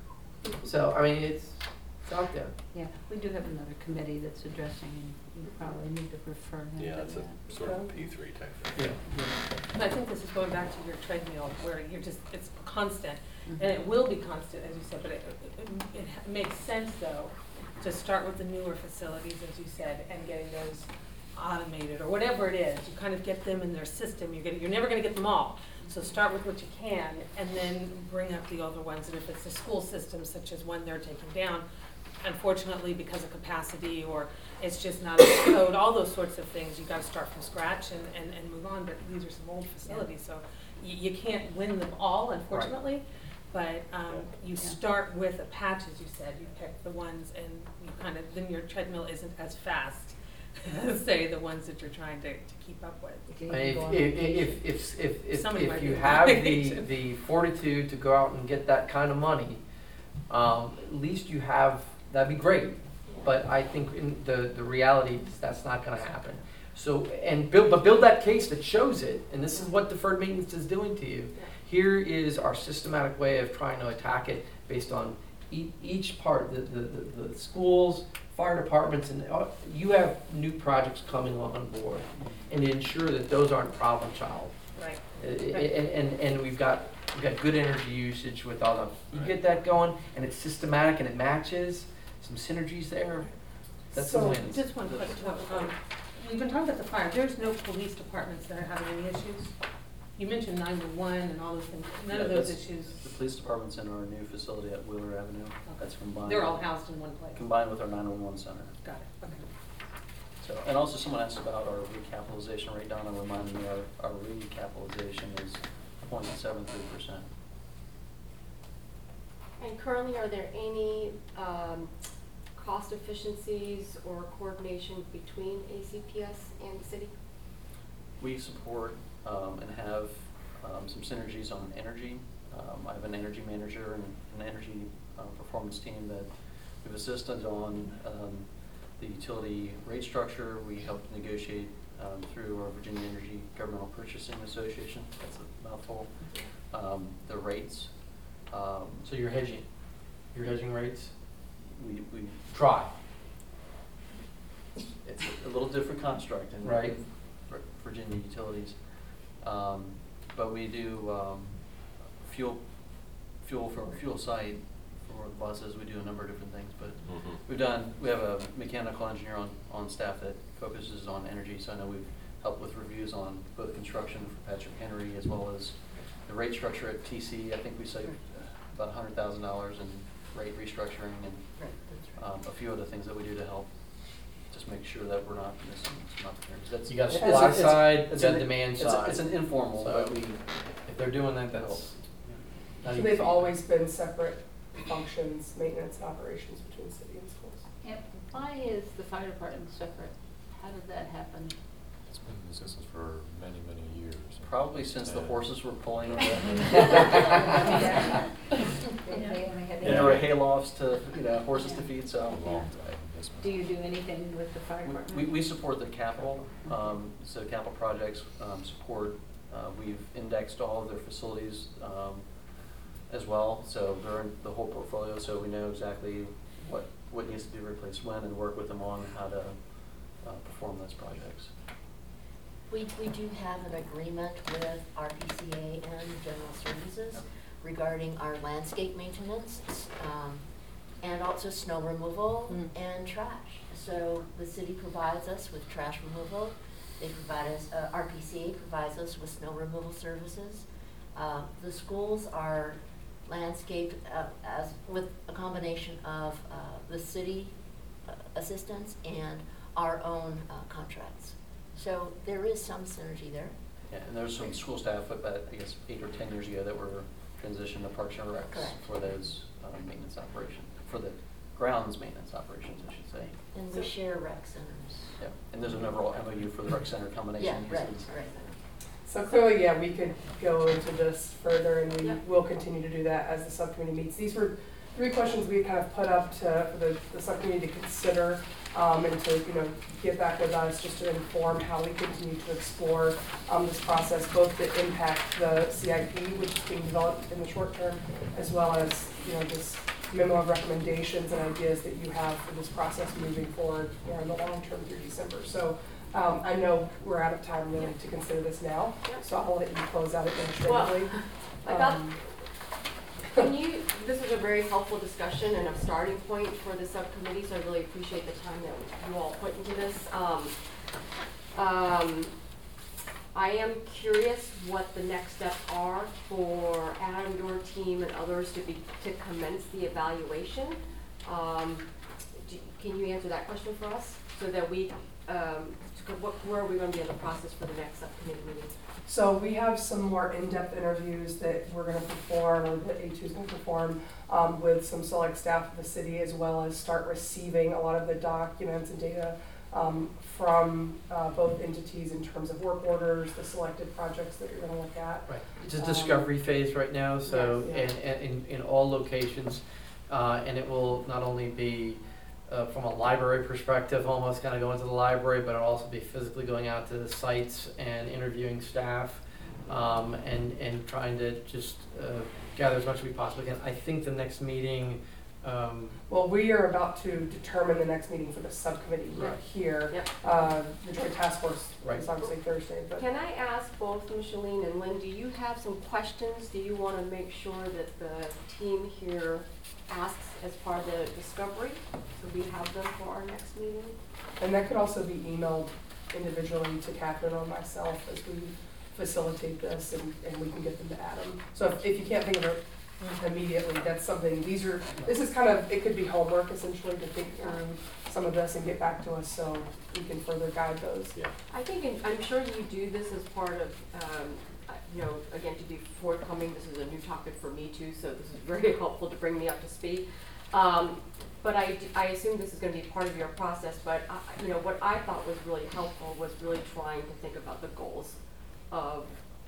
Speaker 10: So, I mean, it's, it's out there.
Speaker 2: Yeah, we do have another committee that's addressing, and you probably need to refer them to
Speaker 13: Yeah,
Speaker 2: that.
Speaker 13: it's a sort of a P three type thing.
Speaker 10: Yeah.
Speaker 18: And I think this is going back to your treadmill where you're just, it's constant.
Speaker 2: Mhm.
Speaker 18: And it will be constant, as you said, but it, it, it ha- makes sense though, to start with the newer facilities, as you said, and getting those automated or whatever it is. You kind of get them in their system. You're gonna, you're never gonna get them all. So start with what you can and then bring up the other ones. And if it's the school system, such as one they're taking down, unfortunately because of capacity or it's just not in the code, all those sorts of things, you gotta start from scratch and, and, and move on. But these are some old facilities, so you, you can't win them all, unfortunately. But um, you start with a patch, as you said. You pick the ones and you kind of, then your treadmill isn't as fast as, say, the ones that you're trying to, to keep up with.
Speaker 10: I mean, If, if, if, if, if,
Speaker 18: Somebody
Speaker 10: if
Speaker 18: might
Speaker 10: you
Speaker 18: be
Speaker 10: have the,
Speaker 18: vacation.
Speaker 10: the fortitude to go out and get that kind of money, um, at least you have, that'd be great. But I think in the, the reality is that's not gonna happen. So, and build, but build that case that shows it, and this is what deferred maintenance is doing to you. Here is our systematic way of trying to attack it based on e- each part, the, the, the, the schools, fire departments, and uh, you have new projects coming on board, and to ensure that those aren't problem child.
Speaker 18: Right.
Speaker 10: Uh, And, and, and we've got, we've got good energy usage with all them. You get that going, and it's systematic and it matches, some synergies there, that's a
Speaker 12: So-
Speaker 10: win.
Speaker 18: Just one question. Um, We've been talking about the fire. There's no police departments that are having any issues? You mentioned nine one one and all those things. None
Speaker 9: Yeah,
Speaker 18: of those
Speaker 9: that's-
Speaker 18: issues.
Speaker 9: The police department's in our new facility at Wheeler Avenue. That's combined.
Speaker 18: They're all housed in one place.
Speaker 9: Combined with our nine one one center.
Speaker 18: Got it, okay.
Speaker 9: So, and also someone asked about our recapitalization rate. Donna reminded me our, our recapitalization is zero point seven three percent.
Speaker 1: And currently, are there any um, cost efficiencies or coordination between A C P S and the city?
Speaker 9: We support um, and have um, some synergies on energy. Um, I have an energy manager and an energy uh, performance team that we've assisted on um, the utility rate structure. We help negotiate um, through our Virginia Energy Governmental Purchasing Association. That's a mouthful. Um, the rates. Um,
Speaker 10: So you're hedging, you're hedging rates?
Speaker 9: we, we
Speaker 10: Try.
Speaker 9: it's a little different construct in
Speaker 10: Right.
Speaker 9: Vir- Virginia utilities. Um, but we do, um, fuel, fuel for our fuel site, for the buses, we do a number of different things, but
Speaker 13: Mhm.
Speaker 9: we've done, we have a mechanical engineer on, on staff that focuses on energy, so I know we've helped with reviews on both construction for Patrick Henry as well as the rate structure at T C. I think we saved uh, about a hundred thousand dollars in rate restructuring and um, a few other things that we do to help just make sure that we're not missing some opportunities. That's,
Speaker 10: You got
Speaker 9: it's-
Speaker 10: supply
Speaker 9: it's-
Speaker 10: side,
Speaker 9: it's
Speaker 10: you got
Speaker 9: an-
Speaker 10: demand
Speaker 9: it's a-
Speaker 10: side.
Speaker 9: It's an informal,
Speaker 10: So
Speaker 9: but we,
Speaker 10: if they're doing that, that's, Not
Speaker 12: So
Speaker 10: even
Speaker 12: they've
Speaker 10: feedback.
Speaker 12: always been separate functions, maintenance and operations between city and schools.
Speaker 2: And why is the fire department separate? How did that happen?
Speaker 19: It's been in existence for many, many years.
Speaker 9: Probably since the
Speaker 19: And-
Speaker 9: horses were pulling.
Speaker 2: Yeah. They- they only had-
Speaker 9: And there were haylofts to, you know, horses to feed, so.
Speaker 19: A long time, yes, ma'am.
Speaker 2: Do you do anything with the fire department?
Speaker 9: We, we support the capital, um, so capital projects, um, support, uh, we've indexed all of their facilities, um, as well, so they're in the whole portfolio, so we know exactly what, what needs to be replaced when and work with them on how to, uh, perform those projects.
Speaker 3: We, we do have an agreement with R P C A and General Services regarding our landscape maintenance, um, and also snow removal
Speaker 2: Mm.
Speaker 3: and trash. So the city provides us with trash removal. They provide us, uh, R P C A provides us with snow removal services. Uh, the schools are landscaped, uh, as, with a combination of, uh, the city uh, assistance and our own, uh, contracts. So there is some synergy there.
Speaker 9: Yeah, and there's some school staff about, I guess, eight or ten years ago that were transitioned to Parks and Recs
Speaker 3: Correct.
Speaker 9: for those, um, maintenance operations, for the grounds maintenance operations, I should say.
Speaker 3: And we share rec centers.
Speaker 9: Yeah, and there's an overall M O U for the rec center combination.
Speaker 3: Yeah, right,
Speaker 9: pieces.
Speaker 3: right.
Speaker 12: So clearly, yeah, we could go into this further, and we
Speaker 1: Yep.
Speaker 12: will continue to do that as the subcommittee meets. These were three questions we kind of put up to, for the, the subcommittee to consider, um, and to, you know, get back with us just to inform how we continue to explore, um, this process, both to impact the C I P, which is being developed in the short term, as well as, you know, this memo of recommendations and ideas that you have for this process moving forward, you know, in the long term through December. So, um, I know we're out of time really to consider this now, so I'll let you close out administratively.
Speaker 1: I got-
Speaker 12: Um,
Speaker 1: Can you, this was a very helpful discussion and a starting point for the subcommittee, so I really appreciate the time that you all put into this. Um, um, I am curious what the next steps are for Adam, your team, and others to be, to commence the evaluation. Um, do, can you answer that question for us, so that we, um, to- what, where are we gonna be in the process for the next subcommittee meeting?
Speaker 12: So we have some more in-depth interviews that we're gonna perform, or that A two is gonna perform, um, with some select staff of the city, as well as start receiving a lot of the documents and data, um, from, uh, both entities in terms of work orders, the selected projects that you're gonna look at.
Speaker 10: Right, it's a
Speaker 12: Um,
Speaker 10: discovery phase right now, so,
Speaker 12: yes,
Speaker 10: and,
Speaker 12: yeah.
Speaker 10: and in, in all locations. Uh, and it will not only be, uh, from a library perspective, almost kind of going to the library, but it'll also be physically going out to the sites and interviewing staff, um, and, and trying to just, uh, gather as much as we possibly can. I think the next meeting, um,
Speaker 12: Well, we are about to determine the next meeting for the subcommittee
Speaker 10: Right.
Speaker 12: here.
Speaker 1: Yep.
Speaker 12: Uh, the joint task force
Speaker 10: Right.
Speaker 12: is obviously Thursday, but.
Speaker 1: Can I ask both Micheline and Lynn, do you have some questions? Do you want to make sure that the team here asks as part of the discovery? So we have them for our next meeting?
Speaker 12: And that could also be emailed individually to Catherine or myself as we facilitate this, and, and we can get them to Adam. So if, if you can't think of it immediately, that's something, these are, this is kind of, it could be homework essentially to think through some of this and get back to us so we can further guide those.
Speaker 13: Yeah.
Speaker 1: I think, in- I'm sure you do this as part of, um, uh, you know, again, to be forthcoming, this is a new topic for me too, so this is very helpful to bring me up to speed. Um, but I, d- I assume this is gonna be part of your process, but I, you know, what I thought was really helpful was really trying to think about the goals of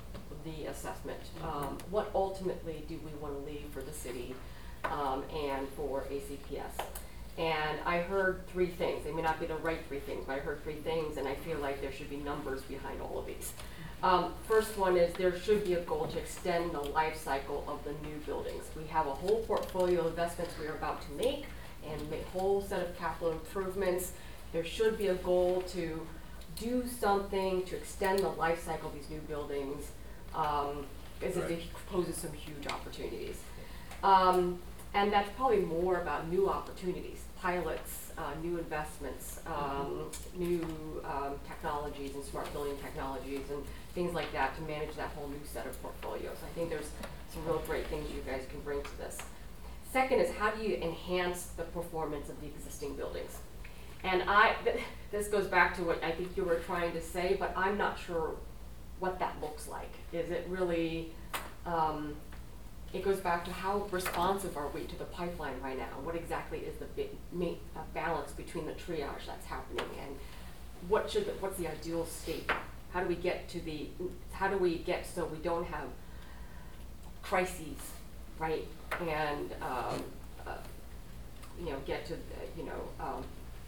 Speaker 1: the assessment. Um, what ultimately do we wanna leave for the city, um, and for A C P S? And I heard three things. They may not be the right three things, but I heard three things, and I feel like there should be numbers behind all of these. Um, first one is there should be a goal to extend the life cycle of the new buildings. We have a whole portfolio of investments we are about to make, and a whole set of capital improvements. There should be a goal to do something to extend the life cycle of these new buildings, um, because
Speaker 13: Right.
Speaker 1: it poses some huge opportunities. Um, and that's probably more about new opportunities, pilots, uh, new investments, um, new um, technologies and smart building technologies and things like that to manage that whole new set of portfolios. I think there's some real great things you guys can bring to this. Second is, how do you enhance the performance of the existing buildings? And I, th- this goes back to what I think you were trying to say, but I'm not sure what that looks like. Is it really, um, it goes back to how responsive are we to the pipeline right now? What exactly is the bi- ma- uh, balance between the triage that's happening, and what should, the, what's the ideal state? How do we get to the, how do we get so we don't have crises, right? And, um, uh, you know, get to, the, you know, um,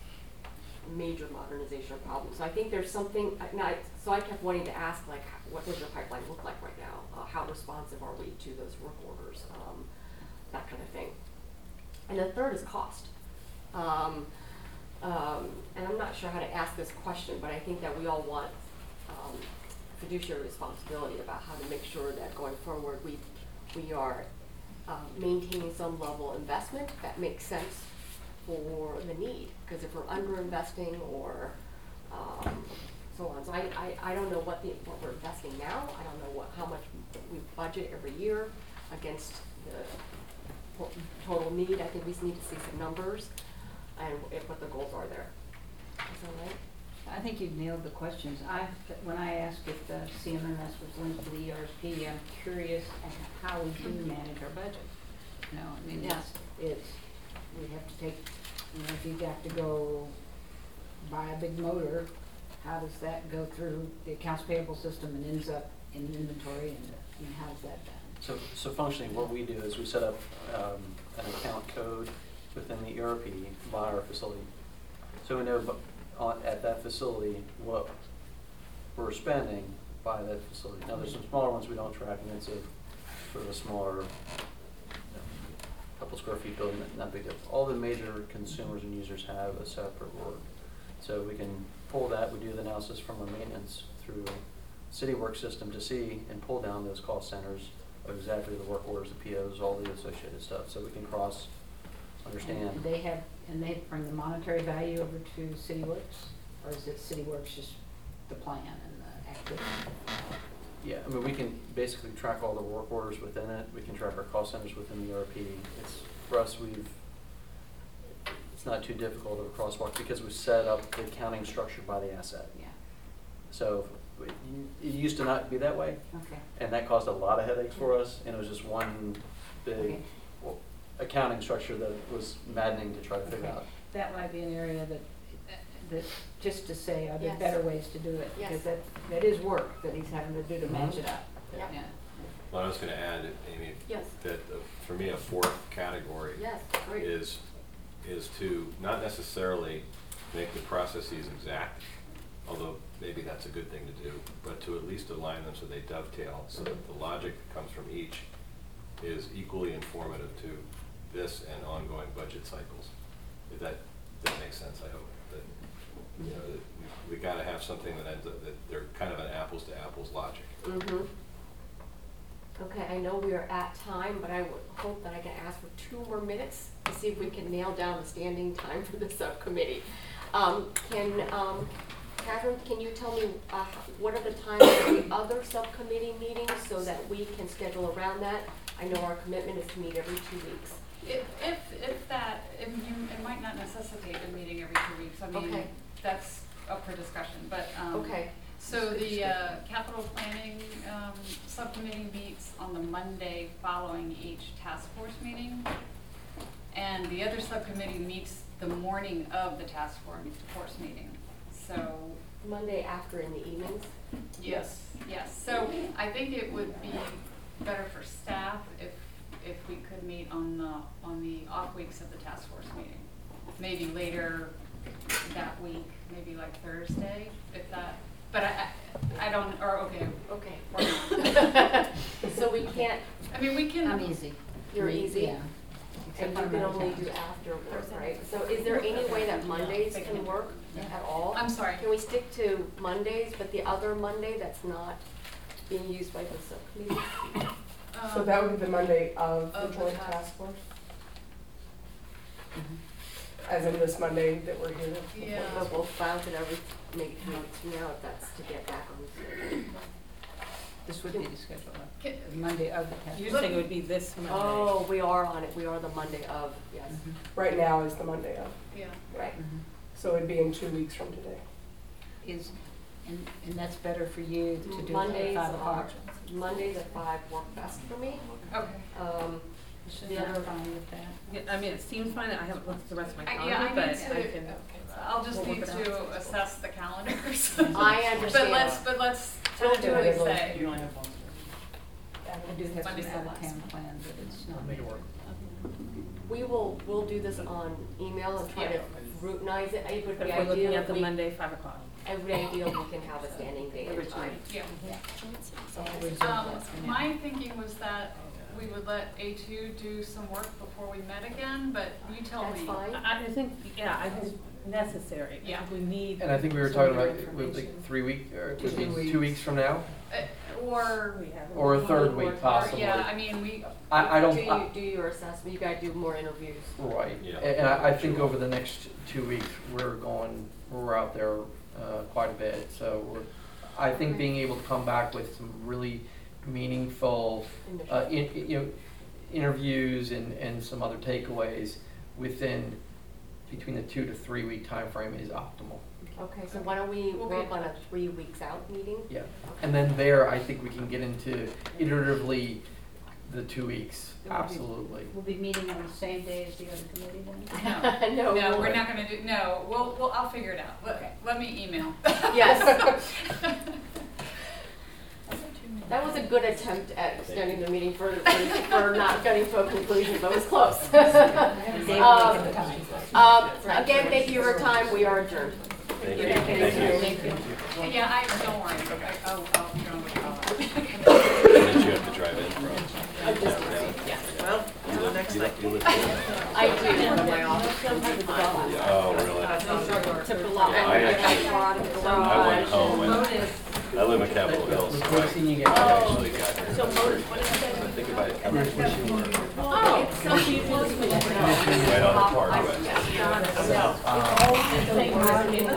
Speaker 1: major modernization problems. So I think there's something, I- now, I- so I kept wanting to ask, like, h- what does your pipeline look like right now? Uh, how responsive are we to those work orders? Um, that kind of thing. And the third is cost. Um, um, and I'm not sure how to ask this question, but I think that we all want um, fiduciary responsibility about how to make sure that going forward we we are um, maintaining some level of investment that makes sense for the need. Because if we're underinvesting or um, so on, so I, I, I don't know what the what we're investing now. I don't know what how much we budget every year against the po- total need. I think we need to see some numbers and if, what the goals are there. Is that right?
Speaker 2: I think you've nailed the questions. I, when I asked if the C M M S was linked to the E R S P, I'm curious at how we do manage our budget. You know, I mean,
Speaker 1: Yeah.
Speaker 2: it's, it's, we have to take, you know, if you have to go buy a big motor, how does that go through the accounts payable system and ends up in inventory, and, I mean, how's that done?
Speaker 9: So, so functionally, what we do is we set up um, an account code within the E R P by our facility. So we know bu- on, at that facility what we're spending by that facility. Now, there's some smaller ones we don't track, and it's a sort of a smaller, you know, couple square feet building, not big deal. All the major consumers and users have a separate org. So we can pull that, we do the analysis from our maintenance through City Work system to see and pull down those cost centers of exactly the work orders, the P Os, all the associated stuff, so we can cross understand.
Speaker 2: And they have, and they bring the monetary value over to CityWorks, or is it CityWorks just the plan and the activity?
Speaker 9: Yeah, I mean, we can basically track all the work orders within it. We can track our cost centers within the E R P. It's, for us, we've, it's not too difficult of a crosswalk because we've set up the accounting structure by the asset.
Speaker 2: Yeah.
Speaker 9: So it it used to not be that way.
Speaker 2: Okay.
Speaker 9: And that caused a lot of headaches for us, and it was just one big
Speaker 2: Okay.
Speaker 9: well, accounting structure that was maddening to try to figure
Speaker 2: Okay.
Speaker 9: out.
Speaker 2: That might be an area that, that, just to say, are there
Speaker 1: Yes.
Speaker 2: better ways to do it?
Speaker 1: Yes.
Speaker 2: Because that, that is work that he's having to do to match it up.
Speaker 1: Yeah.
Speaker 2: Yeah.
Speaker 13: Well, I was gonna add, Amy,
Speaker 1: Yes.
Speaker 13: that uh, for me, a fourth category
Speaker 1: Yes, great.
Speaker 13: is, is to not necessarily make the processes exact, although maybe that's a good thing to do, but to at least align them so they dovetail, so that the logic that comes from each is equally informative to this and ongoing budget cycles. If that, that makes sense, I hope, that, you know, that we, we gotta have something that ends up, that they're kind of an apples to apples logic.
Speaker 1: Mm-hmm. Okay, I know we are at time, but I would hope that I can ask for two more minutes to see if we can nail down the standing time for the subcommittee. Um, can, um, Catherine, can you tell me, uh, what are the times of the other subcommittee meetings so that we can schedule around that? I know our commitment is to meet every two weeks.
Speaker 6: If, if, if that, if you, it might not necessitate a meeting every two weeks, I mean,
Speaker 1: Okay.
Speaker 6: that's up for discussion, but, um.
Speaker 1: Okay.
Speaker 6: So the, uh, capital planning, um, subcommittee meets on the Monday following each task force meeting. And the other subcommittee meets the morning of the task force, force meeting, so.
Speaker 1: Monday after in the evenings?
Speaker 6: Yes, yes, so I think it would be better for staff if, if we could meet on the, on the off weeks of the task force meeting. Maybe later that week, maybe like Thursday, if that, but I, I, I don't, or, okay.
Speaker 1: Okay.
Speaker 6: or not.
Speaker 1: So we can't,
Speaker 6: I mean, we can.
Speaker 2: I'm easy.
Speaker 1: you're easy?
Speaker 2: Yeah.
Speaker 1: And
Speaker 2: Except
Speaker 1: you
Speaker 2: for
Speaker 1: can
Speaker 2: my
Speaker 1: only do
Speaker 2: account.
Speaker 1: after work, right? So is there any way that Mondays can work at all?
Speaker 6: I'm sorry.
Speaker 1: Can we stick to Mondays, but the other Monday that's not being used by the subcommittee?
Speaker 12: So that would be the Monday of the
Speaker 6: Of the
Speaker 12: joint
Speaker 6: task-
Speaker 12: task force? As in this Monday that we're here?
Speaker 6: Yeah.
Speaker 1: But we'll bounce it every, maybe two weeks from now if that's to get back on the schedule.
Speaker 2: This would be the schedule,
Speaker 6: Can-
Speaker 2: the Monday of the task.
Speaker 18: You're saying it would be this Monday?
Speaker 1: Oh, we are on it, we are the Monday of, yes.
Speaker 12: Right now is the Monday of,
Speaker 6: Yeah.
Speaker 1: Right.
Speaker 2: Mhm.
Speaker 12: so it'd be in two weeks from today.
Speaker 2: Is, and, and that's better for you to do it
Speaker 1: Mondays
Speaker 2: at five
Speaker 1: are,
Speaker 2: o'clock?
Speaker 1: Mondays at five work best for me.
Speaker 6: Okay.
Speaker 1: Um, the
Speaker 2: I'm
Speaker 1: other,
Speaker 2: fine with that.
Speaker 18: Yeah, I mean, it seems fine, I haven't looked at the rest of my
Speaker 6: I- Yeah,
Speaker 18: calendar,
Speaker 6: I
Speaker 18: but
Speaker 6: need
Speaker 18: I
Speaker 6: to,
Speaker 18: can.
Speaker 6: I'll just
Speaker 18: we'll
Speaker 6: need
Speaker 18: work it out.
Speaker 6: to assess the calendars.
Speaker 1: I understand.
Speaker 6: But let's, but let's
Speaker 1: We'll do
Speaker 6: tentatively
Speaker 1: it.
Speaker 6: say.
Speaker 14: You only have one.
Speaker 2: I do have some
Speaker 6: Monday's the
Speaker 2: out of
Speaker 6: last.
Speaker 2: town plans, but it's not.
Speaker 14: Make it work.
Speaker 1: we will, we'll do this on email and try to routinize it. It would
Speaker 18: But
Speaker 1: be
Speaker 18: if we're looking
Speaker 1: ideal
Speaker 18: at
Speaker 1: if
Speaker 18: the
Speaker 1: we,
Speaker 18: Monday, five o'clock.
Speaker 1: it would be ideal if we can have a standing date and time.
Speaker 6: Yeah.
Speaker 2: I'll reserve
Speaker 6: Um,
Speaker 2: that for now.
Speaker 6: my thinking was that we would let A two do some work before we met again, but you tell me.
Speaker 1: That's fine.
Speaker 18: I, I think, yeah, I think it's necessary. I
Speaker 6: Yeah.
Speaker 18: think we need.
Speaker 10: And I think we were
Speaker 18: some
Speaker 10: talking
Speaker 18: more
Speaker 10: about, it was like
Speaker 18: information.
Speaker 10: three week, or
Speaker 2: Two
Speaker 10: two weeks,
Speaker 2: weeks.
Speaker 10: two weeks from now?
Speaker 6: Uh, Or.
Speaker 18: We have.
Speaker 10: Or a third
Speaker 6: or-
Speaker 10: week
Speaker 6: or-
Speaker 10: possibly.
Speaker 6: Yeah, I mean, we.
Speaker 10: I, I don't,
Speaker 1: Do you,
Speaker 10: I-
Speaker 1: do your assessment, you gotta do more interviews.
Speaker 10: right,
Speaker 13: Yeah.
Speaker 10: and and I, I think over the next two weeks, we're going, we're out there, uh, quite a bit, so we're, I think being able to come back with some really meaningful, uh, in, you know, interviews and, and some other takeaways within, between the two to three week time frame is optimal.
Speaker 1: Okay, so why don't we
Speaker 6: We'll be
Speaker 1: work
Speaker 6: in
Speaker 1: on a three weeks out meeting?
Speaker 10: Yeah, and then there, I think we can get into iteratively the two weeks,
Speaker 2: It would be-
Speaker 10: absolutely.
Speaker 2: We'll be meeting on the same day as the other committee then?
Speaker 6: No,
Speaker 1: No.
Speaker 6: no, we're not gonna do, no, we'll, we'll, I'll figure it out. Let, let me email.
Speaker 1: Yes. That was a good attempt at extending the meeting for, for for not getting to a conclusion, but it was close. Um, um, Again, thank you for your time, we are adjourned.
Speaker 13: Thank you. Thank you.
Speaker 6: Yeah, I, don't worry, I, I'll, I'll, you know,
Speaker 13: Did you have to drive in from?
Speaker 7: Well,
Speaker 13: You live,
Speaker 7: next
Speaker 13: you
Speaker 7: night.
Speaker 13: live, you live.
Speaker 1: I do, from my office.
Speaker 13: Oh, really?
Speaker 1: Took a lot.
Speaker 13: I actually, I went home and, I live in Capitol Hill, so
Speaker 10: We've seen you get
Speaker 13: I
Speaker 10: back.
Speaker 13: actually got here.
Speaker 1: So Modus, what is
Speaker 13: I
Speaker 1: that?
Speaker 13: think about it coming from
Speaker 1: Oh, it's so beautiful.
Speaker 13: right on the parkway.
Speaker 1: Yeah.
Speaker 10: Uh,